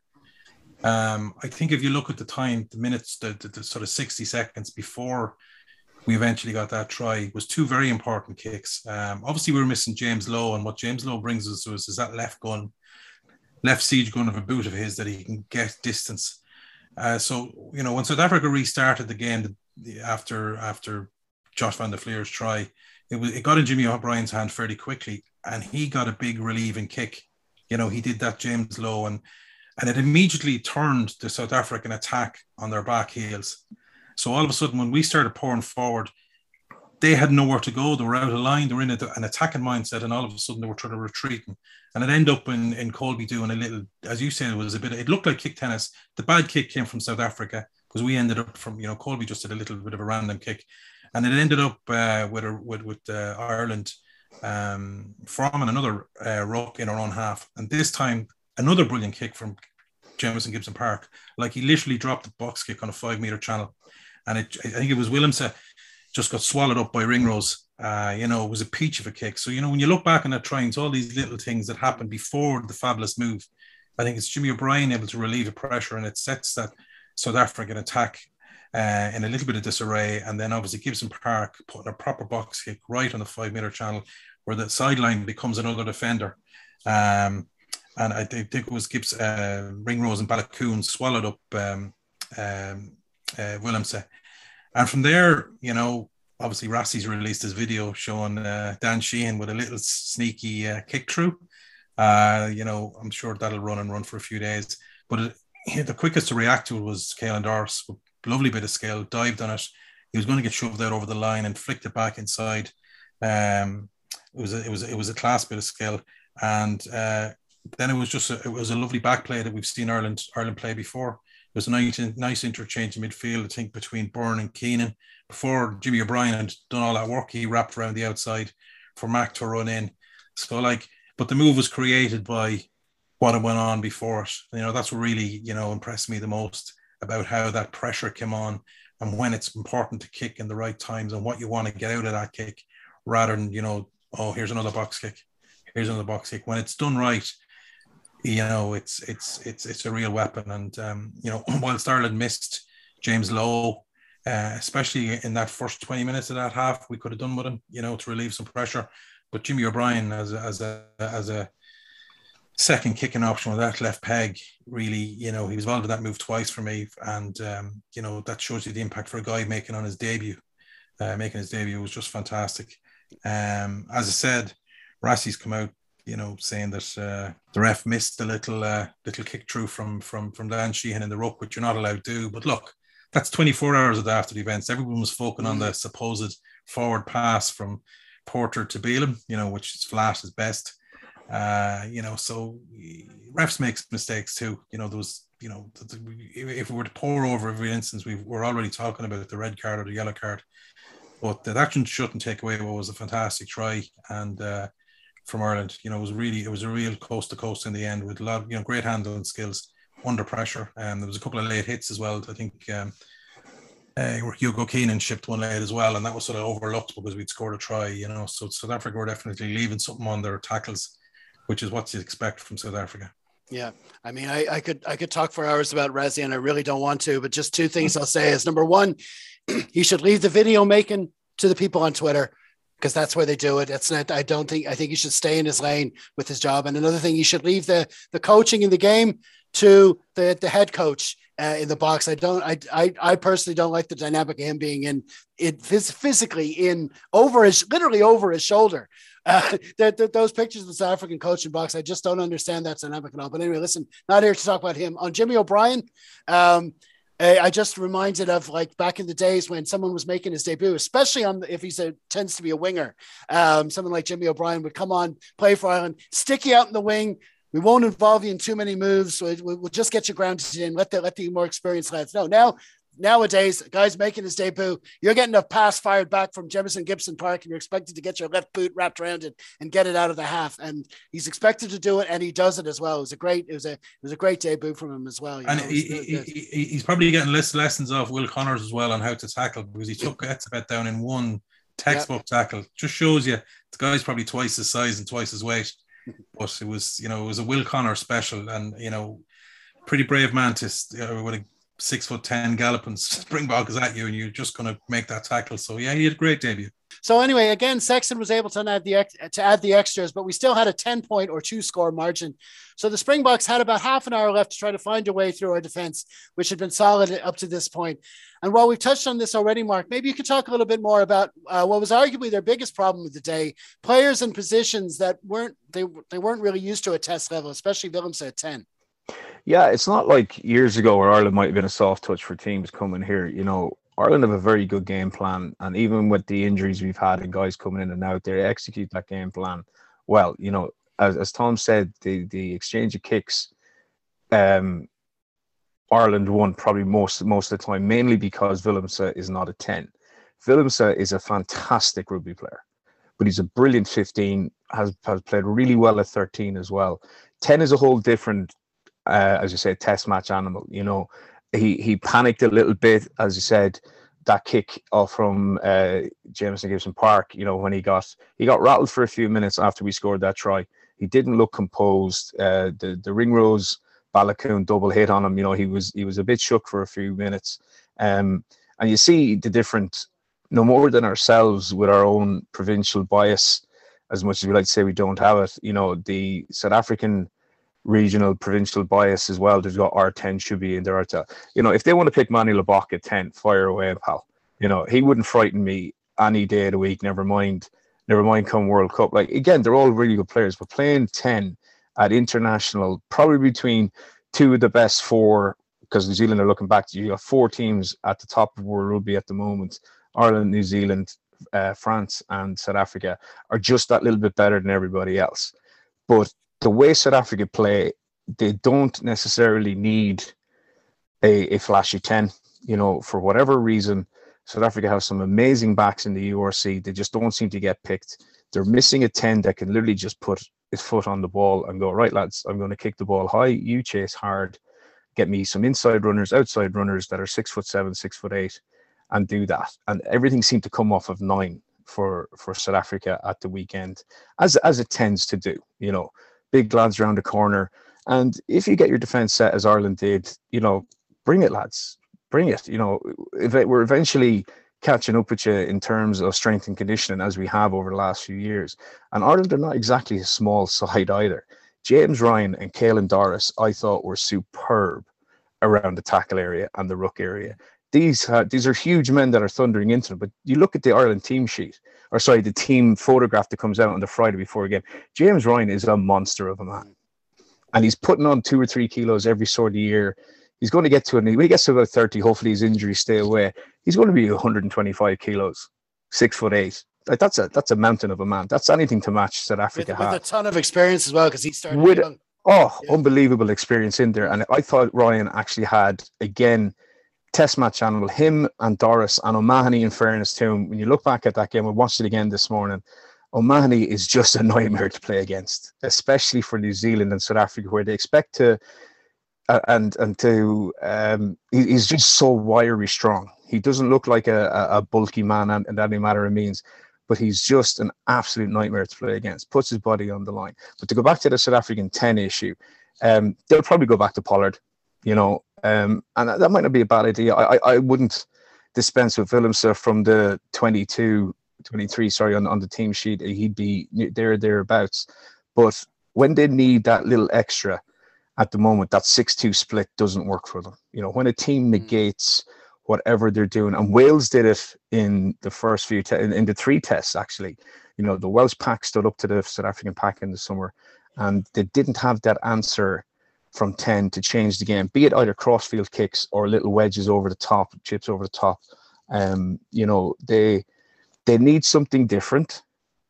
Um, I think if you look at the time, the minutes, the, the, the sort of sixty seconds before we eventually got that try was two very important kicks. Um, obviously, we were missing James Lowe, and what James Lowe brings us to us is that left gun. Left siege gun of a boot of his that he can get distance. Uh, so, you know, when South Africa restarted the game the, after after Josh Van der Fleer's try, it was it got in Jimmy O'Brien's hand fairly quickly, and he got a big relieving kick. You know, he did that James Lowe, and and it immediately turned the South African attack on their back heels. So all of a sudden, when we started pouring forward, they had nowhere to go. They were out of line. They were in a, an attacking mindset, and all of a sudden they were trying to retreat. And it ended up in, in Colby doing a little, as you said, it was a bit, it looked like kick tennis. The bad kick came from South Africa because we ended up from, you know, Colby just did a little bit of a random kick. And it ended up uh, with, a, with with uh, Ireland um, forming another uh, ruck in our own half. And this time, another brilliant kick from Jamison Gibson Park. Like he literally dropped the box kick on a five metre channel. And it, I think it was Willemse just got swallowed up by Ringrose. Uh, you know, it was a peach of a kick. So, you know, when you look back on that trying to all these little things that happened before the fabulous move, I think it's Jimmy O'Brien able to relieve the pressure, and it sets that South African attack uh, in a little bit of disarray. And then obviously Gibson Park putting a proper box kick right on the five meter channel where the sideline becomes another defender. Um, and I think it was Gibbs, uh, Ringrose and Balakoon swallowed up um, um, uh, Willemse. And from there, you know, obviously Rassie's released his video showing uh, Dan Sheehan with a little sneaky uh, kick through. Uh, you know, I'm sure that'll run and run for a few days. But it, the quickest to react to it was Caelan Doris. Lovely bit of skill, dived on it. He was going to get shoved out over the line and flicked it back inside. Um, it was a, it was it was a class bit of skill, and uh, then it was just a, it was a lovely back play that we've seen Ireland Ireland play before. It was a nice nice interchange in midfield, I think, between Byrne and Keenan. Before Jimmy O'Brien had done all that work, he wrapped around the outside for Mac to run in. So like, but the move was created by what had went on before it. You know, that's what really, you know, impressed me the most about how that pressure came on and when it's important to kick in the right times and what you want to get out of that kick rather than, you know, oh, here's another box kick. Here's another box kick. When it's done right, you know, it's it's it's it's a real weapon. And, um, you know, whilst Ireland missed James Lowe, uh, especially in that first twenty minutes of that half, we could have done with him, you know, to relieve some pressure. But Jimmy O'Brien as a, as a, as a second kicking option with that left peg, really, you know, he was involved in that move twice for me. And, um, you know, that shows you the impact for a guy making on his debut. Uh, making his debut was just fantastic. Um, as I said, Rassie's come out, you know, saying that uh, the ref missed a little uh, little kick through from from from Dan Sheehan in the ruck, which you're not allowed to do. But look, that's twenty-four hours after the events. Everyone was focusing mm. on the supposed forward pass from Porter to Beelum, you know, which is flat as best. Uh, you know, so refs make mistakes too. You know, there was, you know, if we were to pour over every instance, we were already talking about the red card or the yellow card. But that action shouldn't take away what was a fantastic try, and uh, from Ireland, you know, it was really it was a real coast to coast in the end with a lot of, you know, great handling skills under pressure. And um, there was a couple of late hits as well. I think um, uh, Hugo Keenan shipped one late as well, and that was sort of overlooked because we'd scored a try. You know, so South Africa were definitely leaving something on their tackles, which is what you expect from South Africa. Yeah, I mean, I, I could I could talk for hours about Rassie, and I really don't want to, but just two things I'll say is, number one, he should leave the video making to the people on Twitter, because that's where they do it. It's not, I don't think, I think he should stay in his lane with his job. And another thing, he should leave the, the coaching in the game to the, the head coach uh, in the box. I don't, I, I, I personally don't like the dynamic of him being in it phys- physically in over his, literally over his shoulder. Uh, that, that those pictures of the South African coaching box, I just don't understand that dynamic at all. But anyway, listen, not here to talk about him. On Jimmy O'Brien, um, I just reminded of like back in the days when someone was making his debut, especially on the, if he's a tends to be a winger, um, someone like Jimmy O'Brien would come on, play for Ireland, stick you out in the wing. We won't involve you in too many moves. So we'll, we'll just get you grounded in. Let the let the more experienced lads know. Now, nowadays, guys making his debut, you're getting a pass fired back from Jemison Gibson Park, and you're expected to get your left boot wrapped around it and get it out of the half. And he's expected to do it, and he does it as well. It was a great, it was a, it was a great debut from him as well. And he, he, he, he's probably getting less lessons off Will Connors as well on how to tackle, because he took Etzebeth down in one textbook yep. tackle. Just shows you the guy's probably twice his size and twice his weight. But it was, you know, it was a Will Connors special, and you know, pretty brave man to uh, with a six foot ten galloping springboks at you, and you're just going to make that tackle. So yeah, he had a great debut. So anyway, again, Sexton was able to add the to add the extras, but we still had a ten point or two score margin. So the Springboks had about half an hour left to try to find a way through our defense, which had been solid up to this point. And while we've touched on this already, Mark, maybe you could talk a little bit more about uh, what was arguably their biggest problem of the day: players in positions that weren't they they weren't really used to at test level, especially Willemse at ten. Yeah, it's not like years ago where Ireland might have been a soft touch for teams coming here. You know, Ireland have a very good game plan, and even with the injuries we've had and guys coming in and out, they execute that game plan well. You know, as as Tom said, the the exchange of kicks, um, Ireland won probably most most of the time, mainly because Willemse is not a ten. Willemse is a fantastic rugby player, but he's a brilliant fifteen. has has played really well at thirteen as well. ten is a whole different. Uh, as you say, test match animal. You know, he he panicked a little bit, as you said, that kick off from uh, Jemison Gibson Park. You know, when he got he got rattled for a few minutes after we scored that try. He didn't look composed. Uh, the the Ringrose Balakoon double hit on him. You know, he was he was a bit shook for a few minutes. Um, and you see the different, no more than ourselves with our own provincial bias, as much as we like to say we don't have it, you know, the South African regional provincial bias as well. They've got R ten should be in there. You know, if they want to pick Manny Labok at ten, fire away, pal. You know, he wouldn't frighten me any day of the week, never mind, never mind come World Cup. Like, again, they're all really good players, but playing ten at international, probably between two of the best four, because New Zealand are looking back to you, have four teams at the top of World Rugby at the moment. Ireland, New Zealand, uh, France and South Africa are just that little bit better than everybody else. But the way South Africa play, they don't necessarily need a, a flashy ten. You know, for whatever reason, South Africa have some amazing backs in the U R C. They just don't seem to get picked. They're missing a ten that can literally just put his foot on the ball and go, right, lads, I'm going to kick the ball high. You chase hard. Get me some inside runners, outside runners that are six foot seven, six foot eight, and do that. And everything seemed to come off of nine for, for South Africa at the weekend, as as it tends to do. You know, big lads around the corner. And if you get your defence set as Ireland did, you know, bring it, lads. Bring it. You know, if it, we're eventually catching up with you in terms of strength and conditioning as we have over the last few years. And Ireland are not exactly a small side either. James Ryan and Caelan Doris, I thought, were superb around the tackle area and the ruck area. These uh, these are huge men that are thundering into them. But you look at the Ireland team sheet, or sorry, the team photograph that comes out on the Friday before a game. James Ryan is a monster of a man. And he's putting on two or three kilos every sort of year. He's going to get to it. When he gets to about thirty, hopefully his injuries stay away. He's going to be one hundred twenty-five kilos, six foot eight. Like that's a that's a mountain of a man. That's anything to match South Africa with, with have. a ton of experience as well, because he started with young. Oh, yeah. Unbelievable experience in there. And I thought Ryan actually had, again, test match animal. Him and Doris and O'Mahony, in fairness to him, when you look back at that game, I watched it again this morning. O'Mahony is just a nightmare to play against, especially for New Zealand and South Africa, where they expect to uh, and and to um, he, he's just so wiry strong. He doesn't look like a, a bulky man in, in any matter of means, but he's just an absolute nightmare to play against. Puts his body on the line. But to go back to the South African ten issue, um, they'll probably go back to Pollard, you know, um, and that, that might not be a bad idea. I I, I wouldn't dispense with Willemse from the twenty-two. twenty-three, sorry, on, on the team sheet. He'd be there, thereabouts. But when they need that little extra at the moment, that six two split doesn't work for them. You know, when a team negates whatever they're doing, and Wales did it in the first few, te- in, in the three tests, actually. You know, the Welsh pack stood up to the South African pack in the summer, and they didn't have that answer from ten to change the game, be it either crossfield kicks or little wedges over the top, chips over the top. Um, you know, they... They need something different,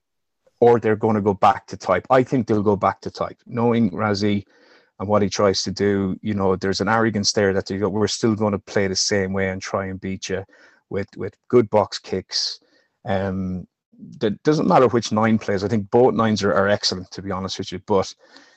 or they're going to go back to type. I think they'll go back to type. Knowing Rassie and what he tries to do, you know, there's an arrogance there that they go, we're still going to play the same way and try and beat you with, with good box kicks. Um, it doesn't matter which nine plays. I think both nines are, are excellent, to be honest with you. But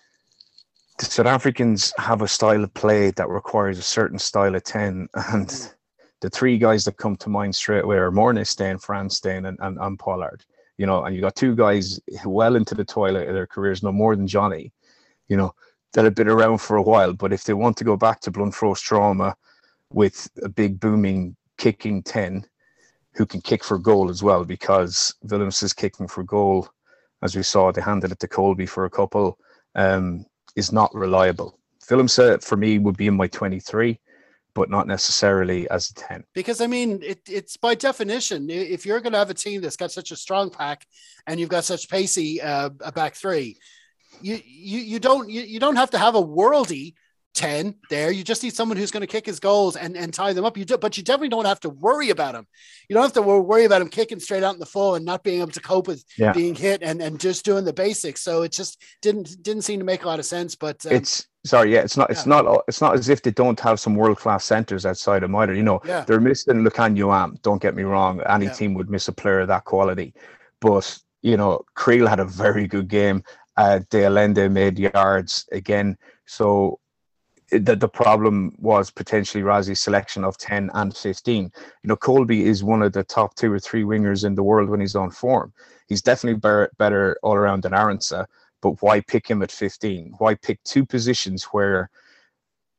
the South Africans have a style of play that requires a certain style of ten, and the three guys that come to mind straight away are Morné Steyn, Frans Steyn, and, and, and Pollard. You know, and you got two guys well into the twilight of their careers, no more than Johnny, you know, that have been around for a while. But if they want to go back to Bluntfrost trauma with a big booming kicking ten who can kick for goal as well, because Willemse is kicking for goal, as we saw, they handed it to Colby for a couple, um, is not reliable. Willemse, for me, would be in my twenty-three. But not necessarily as a ten. Because, I mean, it, it's by definition, if you're going to have a team that's got such a strong pack and you've got such pacey uh, a back three, you you you don't you, you don't have to have a worldy ten there. You just need someone who's going to kick his goals and, and tie them up. You do, but you definitely don't have to worry about him. You don't have to worry about him kicking straight out in the full and not being able to cope with yeah. being hit and, and just doing the basics. So it just didn't didn't seem to make a lot of sense. But um, it's sorry, yeah, it's not it's yeah. not it's not as if they don't have some world class centers outside of Mitre. You know, yeah. they're missing Lucan Yuam. Don't get me wrong. Any yeah. team would miss a player of that quality, but you know, Creel had a very good game. Uh, De Allende made yards again. So the, the problem was potentially Rassie's selection of ten and fifteen. You know, Colby is one of the top two or three wingers in the world when he's on form. He's definitely better, better all around than Arendse, but why pick him at fifteen? Why pick two positions where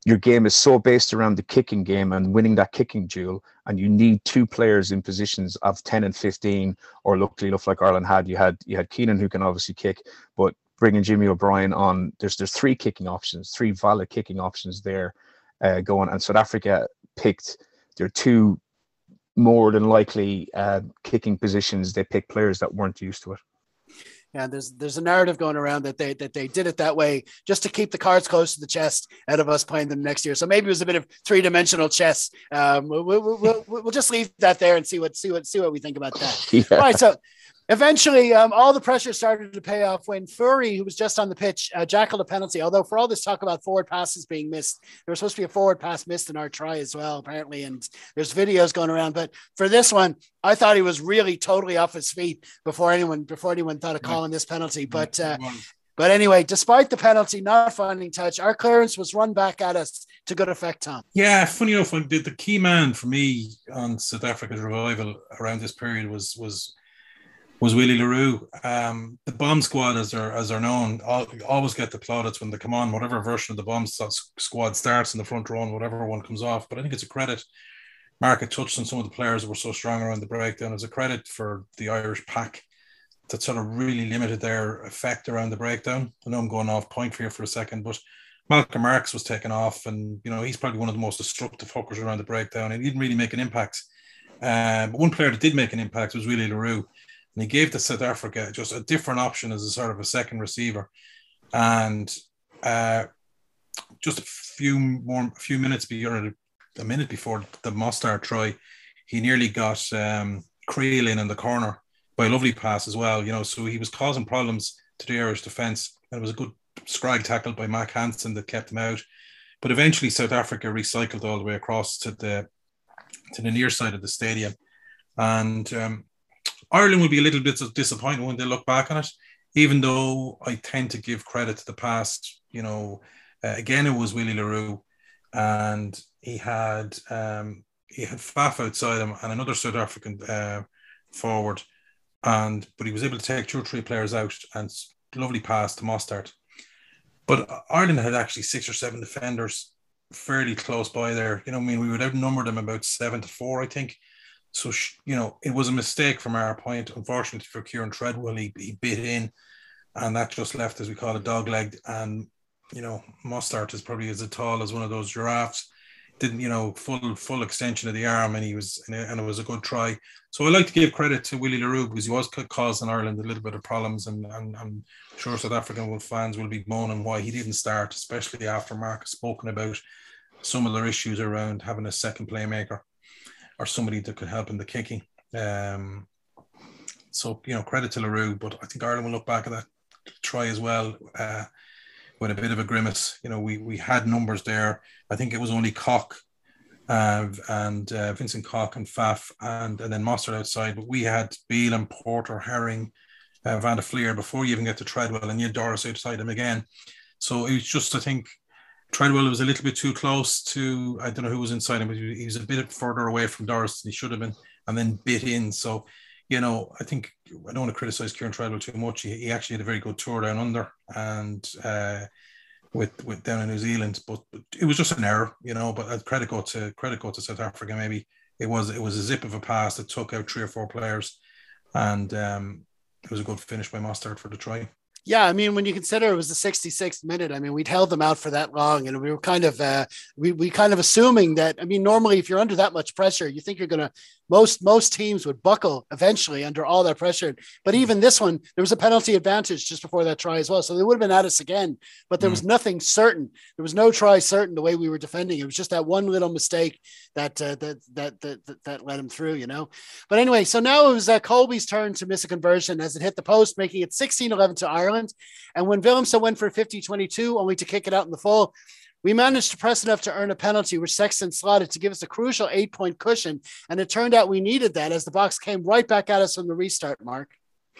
your game is so based around the kicking game and winning that kicking duel, and you need two players in positions of ten and fifteen, or luckily enough, like Ireland had, you had you had Keenan, who can obviously kick, but bringing Jimmy O'Brien on, there's there's three kicking options, three valid kicking options there uh, going, and South Africa picked their two more than likely uh, kicking positions. They picked players that weren't used to it. Yeah, there's there's a narrative going around that they that they did it that way just to keep the cards close to the chest out of us playing them next year. So maybe it was a bit of three dimensional chess. Um, we'll, we'll, we'll, we'll just leave that there and see what see what see what we think about that. Yeah. All right, so eventually, um, all the pressure started to pay off when Fury, who was just on the pitch, uh, jackaled a penalty. Although for all this talk about forward passes being missed, there was supposed to be a forward pass missed in our try as well, apparently, and there's videos going around. But for this one, I thought he was really totally off his feet before anyone before anyone thought of calling this penalty. But uh, but anyway, despite the penalty not finding touch, our clearance was run back at us to good effect, Tom. Yeah, funny enough, the, the key man for me on South Africa's revival around this period was was. was Willie le Roux. Um, the bomb squad, as they're, as they're known, all, always get the plaudits when they come on, whatever version of the bomb squad starts in the front row and whatever one comes off. But I think it's a credit. Mark had touched on some of the players that were so strong around the breakdown. It's a credit for the Irish pack that sort of really limited their effect around the breakdown. I know I'm going off point for you for a second, but Malcolm Marx was taken off, and you know he's probably one of the most destructive hookers around the breakdown, and he didn't really make an impact. Uh, but one player that did make an impact was Willie le Roux. And he gave to South Africa just a different option as a sort of a second receiver. And uh, just a few more, a few minutes before, a minute before the Mostert try, he nearly got um, Creel in in the corner by a lovely pass as well. You know, so he was causing problems to the Irish defence. And it was a good scrag tackle by Mac Hansen that kept him out. But eventually South Africa recycled all the way across to the to the near side of the stadium. And um, Ireland will be a little bit disappointed when they look back on it, even though I tend to give credit to the past. You know, uh, again, it was Willie le Roux, and he had um, he had Faf outside him and another South African uh, forward, and but he was able to take two or three players out, and lovely pass to Mostert. But Ireland had actually six or seven defenders fairly close by there. You know, I mean, we would outnumber them about seven to four, I think. So, you know, it was a mistake from our point. Unfortunately for Kieran Treadwell, he, he bit in, and that just left, as we call it, dog-legged. And, you know, Mostert is probably as tall as one of those giraffes. Didn't, you know, full full extension of the arm, and he was, and it was a good try. So I like to give credit to Willie le Roux because he was causing Ireland a little bit of problems, and, and I'm sure South African fans will be moaning why he didn't start, especially after Mark has spoken about some of their issues around having a second playmaker or somebody that could help in the kicking. Um, so, you know, credit to le Roux, but I think Ireland will look back at that try as well uh, with a bit of a grimace. You know, we we had numbers there. I think it was only Koch uh, and uh, Vincent Koch and Faf and, and then Mostert outside, but we had Beale and Porter, Herring, uh, Van der Fleer before you even get to Treadwell, and you had Doris outside him again. So it was just, I think, Treadwell was a little bit too close to, I don't know who was inside him, but he was a bit further away from Doris than he should have been, and then bit in. So, you know, I think, I don't want to criticise Kieran Treadwell too much. He, he actually had a very good tour down under and uh, with with down in New Zealand, but, but it was just an error, you know, but credit go to credit go to South Africa. Maybe it was it was a zip of a pass that took out three or four players, and um, it was a good finish by Mostert for the try. Yeah, I mean, when you consider it was the sixty-sixth minute, I mean, we'd held them out for that long, and we were kind of, uh, we we kind of assuming that. I mean, normally, if you're under that much pressure, you think you're going to. Most most teams would buckle eventually under all that pressure. But even this one, there was a penalty advantage just before that try as well, so they would have been at us again. But there mm. was nothing certain. There was no try certain the way we were defending. It was just that one little mistake that uh, that, that that that that led him through, you know. But anyway, so now it was uh, Colby's turn to miss a conversion as it hit the post, making it sixteen eleven to Ireland. And when Willemse went for fifty twenty-two, only to kick it out in the full, we managed to press enough to earn a penalty, which Sexton slotted to give us a crucial eight-point cushion. And it turned out we needed that as the box came right back at us from the restart, Mark.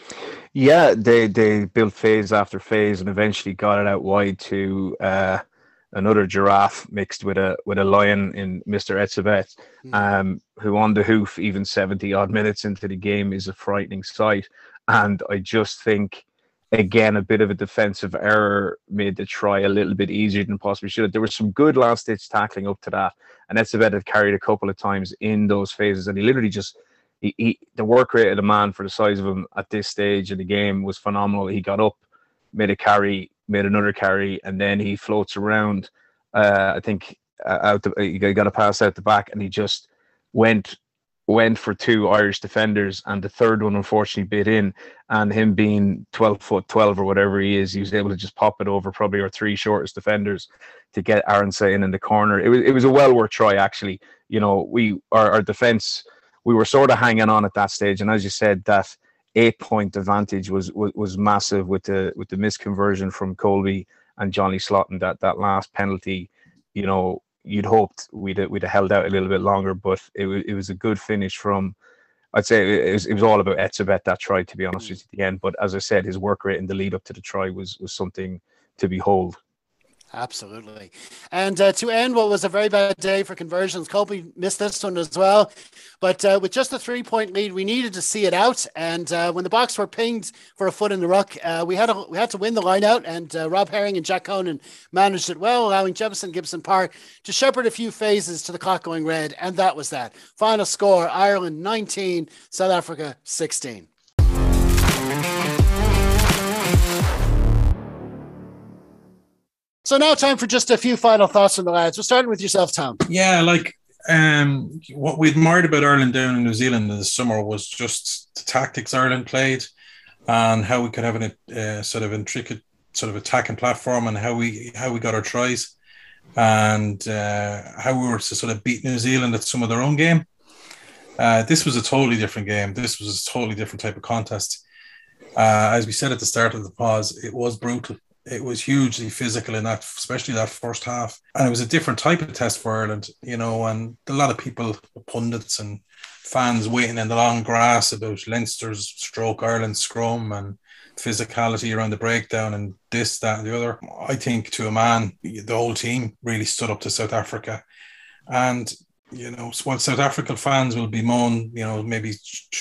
Yeah, they they built phase after phase and eventually got it out wide to uh, another giraffe mixed with a with a lion in Mister Etzebeth, mm. um, who on the hoof, even seventy-odd minutes into the game, is a frightening sight. And I just think again, a bit of a defensive error made the try a little bit easier than possibly should have. There was some good last-ditch tackling up to that, and Etzebeth had carried a couple of times in those phases, and he literally just he, he the work rate of the man for the size of him at this stage of the game was phenomenal. He got up, made a carry, made another carry, and then he floats around. Uh, I think uh, out the, he got a pass out the back, and he just went. went for two Irish defenders, and the third one unfortunately bit in, and him being twelve foot twelve or whatever he is, he was able to just pop it over probably our three shortest defenders to get Arendse in in the corner. It was it was a well worth try, actually. You know, we our, our defense, we were sort of hanging on at that stage, and as you said, that eight point advantage was was, was massive with the with the misconversion from Colby and Johnny Slotin. That that last penalty, you know, you'd hoped we'd we'd have held out a little bit longer, but it was it was a good finish from. I'd say it was it was all about Etzebeth, that try, to be honest with you, at the end. But as I said, his work rate in the lead up to the try was was something to behold. Absolutely. And uh, to end what was a very bad day for conversions, Colby missed this one as well. But uh, with just a three-point lead, we needed to see it out. And uh, when the Boks were pinged for a foot in the ruck, uh, we had a, we had to win the line out. And uh, Rob Herring and Jack Conan managed it well, allowing Jefferson Gibson Park to shepherd a few phases to the clock going red. And that was that. Final score, Ireland nineteen, South Africa sixteen. So now time for just a few final thoughts from the lads. We're starting with yourself, Tom. Yeah, like um, what we admired about Ireland down in New Zealand in the summer was just the tactics Ireland played and how we could have a uh, sort of intricate sort of attacking platform and how we how we got our tries and uh, how we were to sort of beat New Zealand at some of their own game. Uh, this was a totally different game. This was a totally different type of contest. Uh, as we said at the start of the pause, it was brutal. It was hugely physical in that, especially that first half. And it was a different type of test for Ireland, you know, and a lot of people, pundits and fans waiting in the long grass about Leinster's stroke Ireland's scrum and physicality around the breakdown and this, that and the other. I think to a man, the whole team really stood up to South Africa. And, you know, while South African fans will bemoan, you know, maybe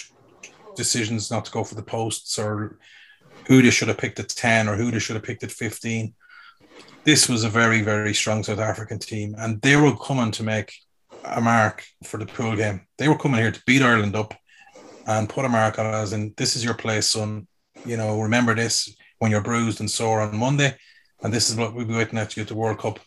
decisions not to go for the posts or who they should have picked at ten or who they should have picked at fifteen. This was a very, very strong South African team, and they were coming to make a mark for the pool game. They were coming here to beat Ireland up and put a mark on us, and this is your place, son. You know, remember this when you're bruised and sore on Monday, and this is what we'll be waiting at you at the World Cup.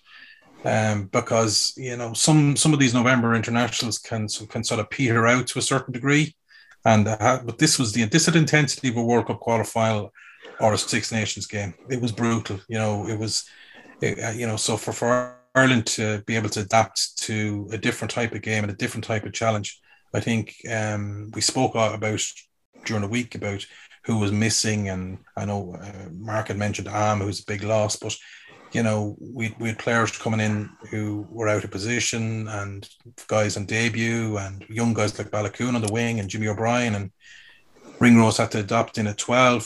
Um, because, you know, some some of these November internationals can, can sort of peter out to a certain degree, and uh, but this was the this had intensity of a World Cup quarterfinal or a Six Nations game. It was brutal, you know. It was, it, you know, so for, for Ireland to be able to adapt to a different type of game and a different type of challenge, I think um, we spoke about during the week about who was missing, and I know uh, Mark had mentioned Am, who's a big loss, but you know, we we had players coming in who were out of position, and guys on debut, and young guys like Balakoon on the wing, and Jimmy O'Brien, and Ringrose had to adopt in at twelve.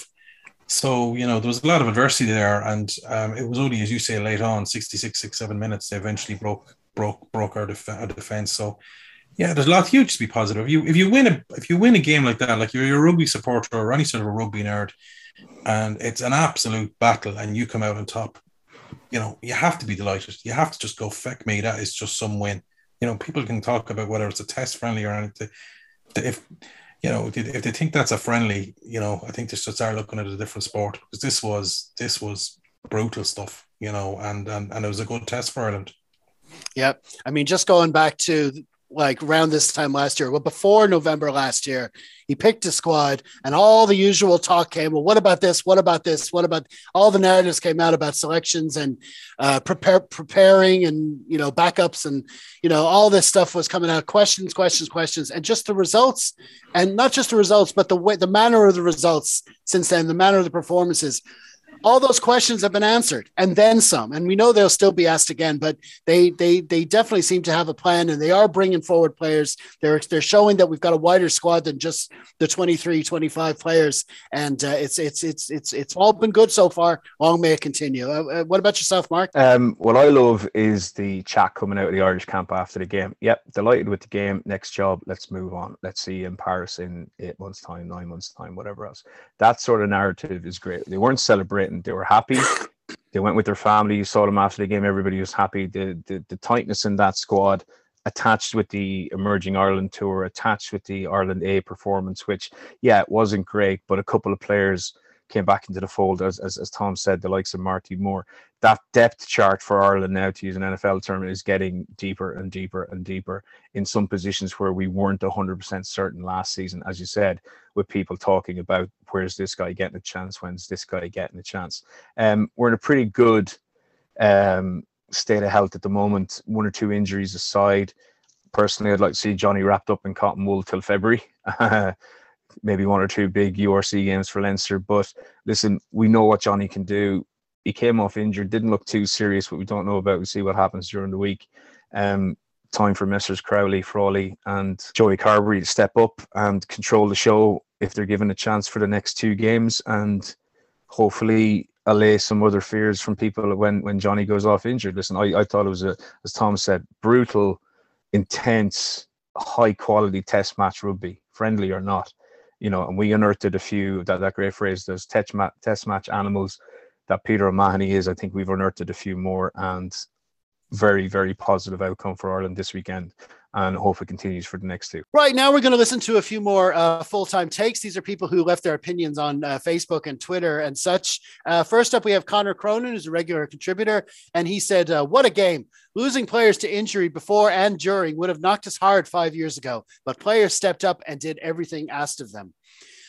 So, you know, there was a lot of adversity there, and um, it was only, as you say, late on, sixty-six, sixty-seven minutes, they eventually broke broke broke our, def- our defense. So, yeah, there's a lot huge to be positive. If you if you win a if you win a game like that, like you're, you're a rugby supporter or any sort of a rugby nerd, and it's an absolute battle, and you come out on top, you know, you have to be delighted. You have to just go, feck me, that is just some win. You know, people can talk about whether it's a test friendly or anything. If you know, if they think that's a friendly, you know, I think they should start looking at a different sport, because this was this was brutal stuff, you know, and and, and it was a good test for Ireland. Yep. I mean, just going back to like around this time last year, well, before November last year, he picked a squad and all the usual talk came, well, what about this? What about this? What about all the narratives came out about selections and uh, prepare, preparing and, you know, backups and, you know, all this stuff was coming out, questions, questions, questions, and just the results, and not just the results, but the way, the manner of the results since then, the manner of the performances. all those questions have been answered and then some, and we know they'll still be asked again, but they they they definitely seem to have a plan, and they are bringing forward players. They're they're showing that we've got a wider squad than just the twenty-three, twenty-five players, and uh, it's it's it's it's it's all been good so far. Long may it continue. Uh, what about yourself, Mark? Um, what I love is the chat coming out of the Irish camp after the game. Yep, delighted with the game. Next job, let's move on. Let's see you in Paris in eight months' time, nine months' time, whatever else. That sort of narrative is great. They weren't celebrating. They were happy. They went with their family. You saw them after the game. Everybody was happy. The, the, the tightness in that squad, attached with the Emerging Ireland Tour, attached with the Ireland A performance, which, yeah, it wasn't great, but a couple of players came back into the fold, as, as as Tom said, the likes of Marty Moore. That depth chart for Ireland now, to use an N F L term, is getting deeper and deeper and deeper in some positions where we weren't one hundred percent certain last season, as you said, with people talking about where's this guy getting a chance, when's this guy getting a chance. Um, we're in a pretty good um, state of health at the moment, one or two injuries aside. Personally, I'd like to see Johnny wrapped up in cotton wool till February. Maybe one or two big U R C games for Leinster. But listen, we know what Johnny can do. He came off injured, didn't look too serious, but we don't know about. We'll see what happens during the week. Um, time for Messrs Crowley, Frawley and Joey Carberry to step up and control the show if they're given a chance for the next two games, and hopefully allay some other fears from people when, when Johnny goes off injured. Listen, I, I thought it was, a, as Tom said, brutal, intense, high-quality test match rugby, friendly or not. You know, and we unearthed a few, that, that great phrase, those test, ma- test match animals that Peter O'Mahony is. I think we've unearthed a few more, and very, very positive outcome for Ireland this weekend, and hope it continues for the next two. Right, now we're going to listen to a few more uh, full-time takes. These are people who left their opinions on uh, Facebook and Twitter and such. Uh, first up, we have Connor Cronin, who's a regular contributor, and he said, uh, what a game. Losing players to injury before and during would have knocked us hard five years ago, but players stepped up and did everything asked of them.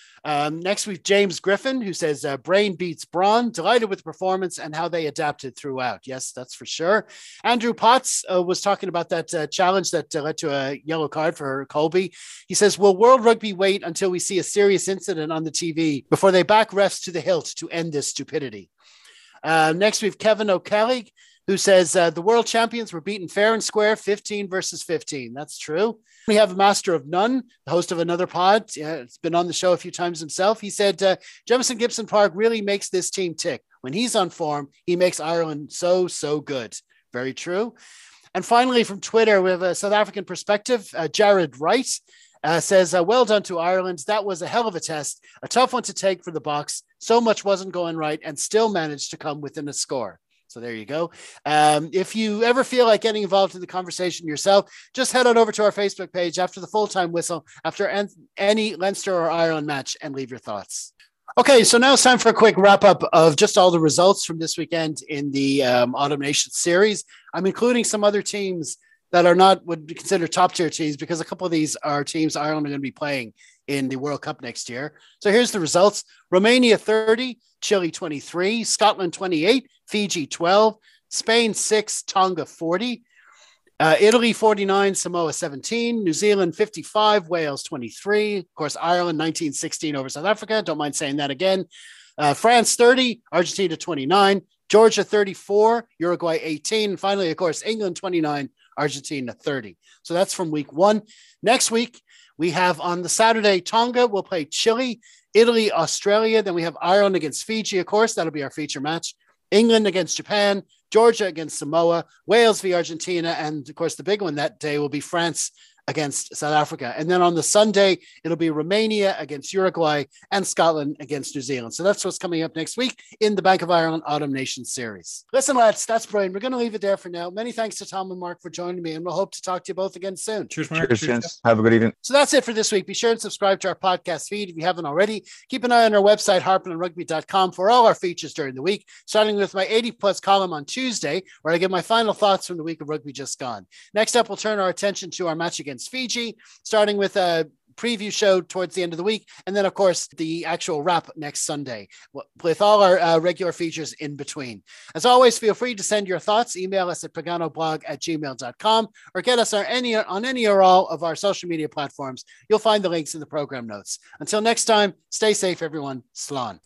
Um, next we've James Griffin, who says uh, brain beats brawn, delighted with the performance and how they adapted throughout. Yes, that's for sure. Andrew Potts uh, was talking about that uh, challenge that uh, led to a yellow card for Colby. He says, will World Rugby wait until we see a serious incident on the T V before they back refs to the hilt to end this stupidity? Uh, next we've Kevin O'Kelly, who says uh, the world champions were beaten fair and square, fifteen versus fifteen. That's true. We have Master of None, the host of another pod. Yeah, it's been on the show a few times himself. He said, uh, Jemison Gibson Park really makes this team tick. When he's on form, he makes Ireland so, so good. Very true. And finally, from Twitter, we have a South African perspective. Uh, Jared Wright uh, says, uh, well done to Ireland. That was a hell of a test. A tough one to take for the Boks. So much wasn't going right and still managed to come within a score. So there you go. Um, if you ever feel like getting involved in the conversation yourself, just head on over to our Facebook page after the full-time whistle, after en- any Leinster or Ireland match, and leave your thoughts. Okay, so now it's time for a quick wrap-up of just all the results from this weekend in the um, Autumn Nations series. I'm including some other teams that are not would be considered top-tier teams, because a couple of these are teams Ireland are going to be playing in the World Cup next year. So here's the results. Romania thirty, Chile twenty-three, Scotland twenty-eight, Fiji twelve, Spain six, Tonga forty, uh, Italy forty-nine, Samoa seventeen, New Zealand fifty-five, Wales twenty-three, of course, Ireland nineteen sixteen over South Africa. Don't mind saying that again. Uh, France thirty, Argentina twenty-nine, Georgia thirty-four, Uruguay eighteen, and finally, of course, England twenty-nine, Argentina thirty. So that's from week one. Next week, we have on the Saturday, Tonga will play Chile, Italy, Australia. Then we have Ireland against Fiji, of course. That'll be our feature match. England against Japan, Georgia against Samoa, Wales v Argentina, and of course, the big one that day will be France against South Africa. And then on the Sunday, it'll be Romania against Uruguay and Scotland against New Zealand. So that's what's coming up next week in the Bank of Ireland Autumn Nations series. Listen, lads, that's brilliant. We're going to leave it there for now. Many thanks to Tom and Mark for joining me, and we'll hope to talk to you both again soon. Cheers, Mark. Cheers, gents. Have a good evening. So that's it for this week. Be sure and subscribe to our podcast feed if you haven't already. Keep an eye on our website, harpen and rugby dot com, for all our features during the week, starting with my eighty plus column on Tuesday, where I give my final thoughts from the week of rugby just gone. Next up, we'll turn our attention to our match against Fiji, starting with a preview show towards the end of the week, and then, of course, the actual wrap next Sunday, with all our uh, regular features in between. As always, feel free to send your thoughts. Email us at paganoblog at gmail dot com, or get us on any, on any or all of our social media platforms. You'll find the links in the program notes. Until next time, stay safe, everyone. Slán.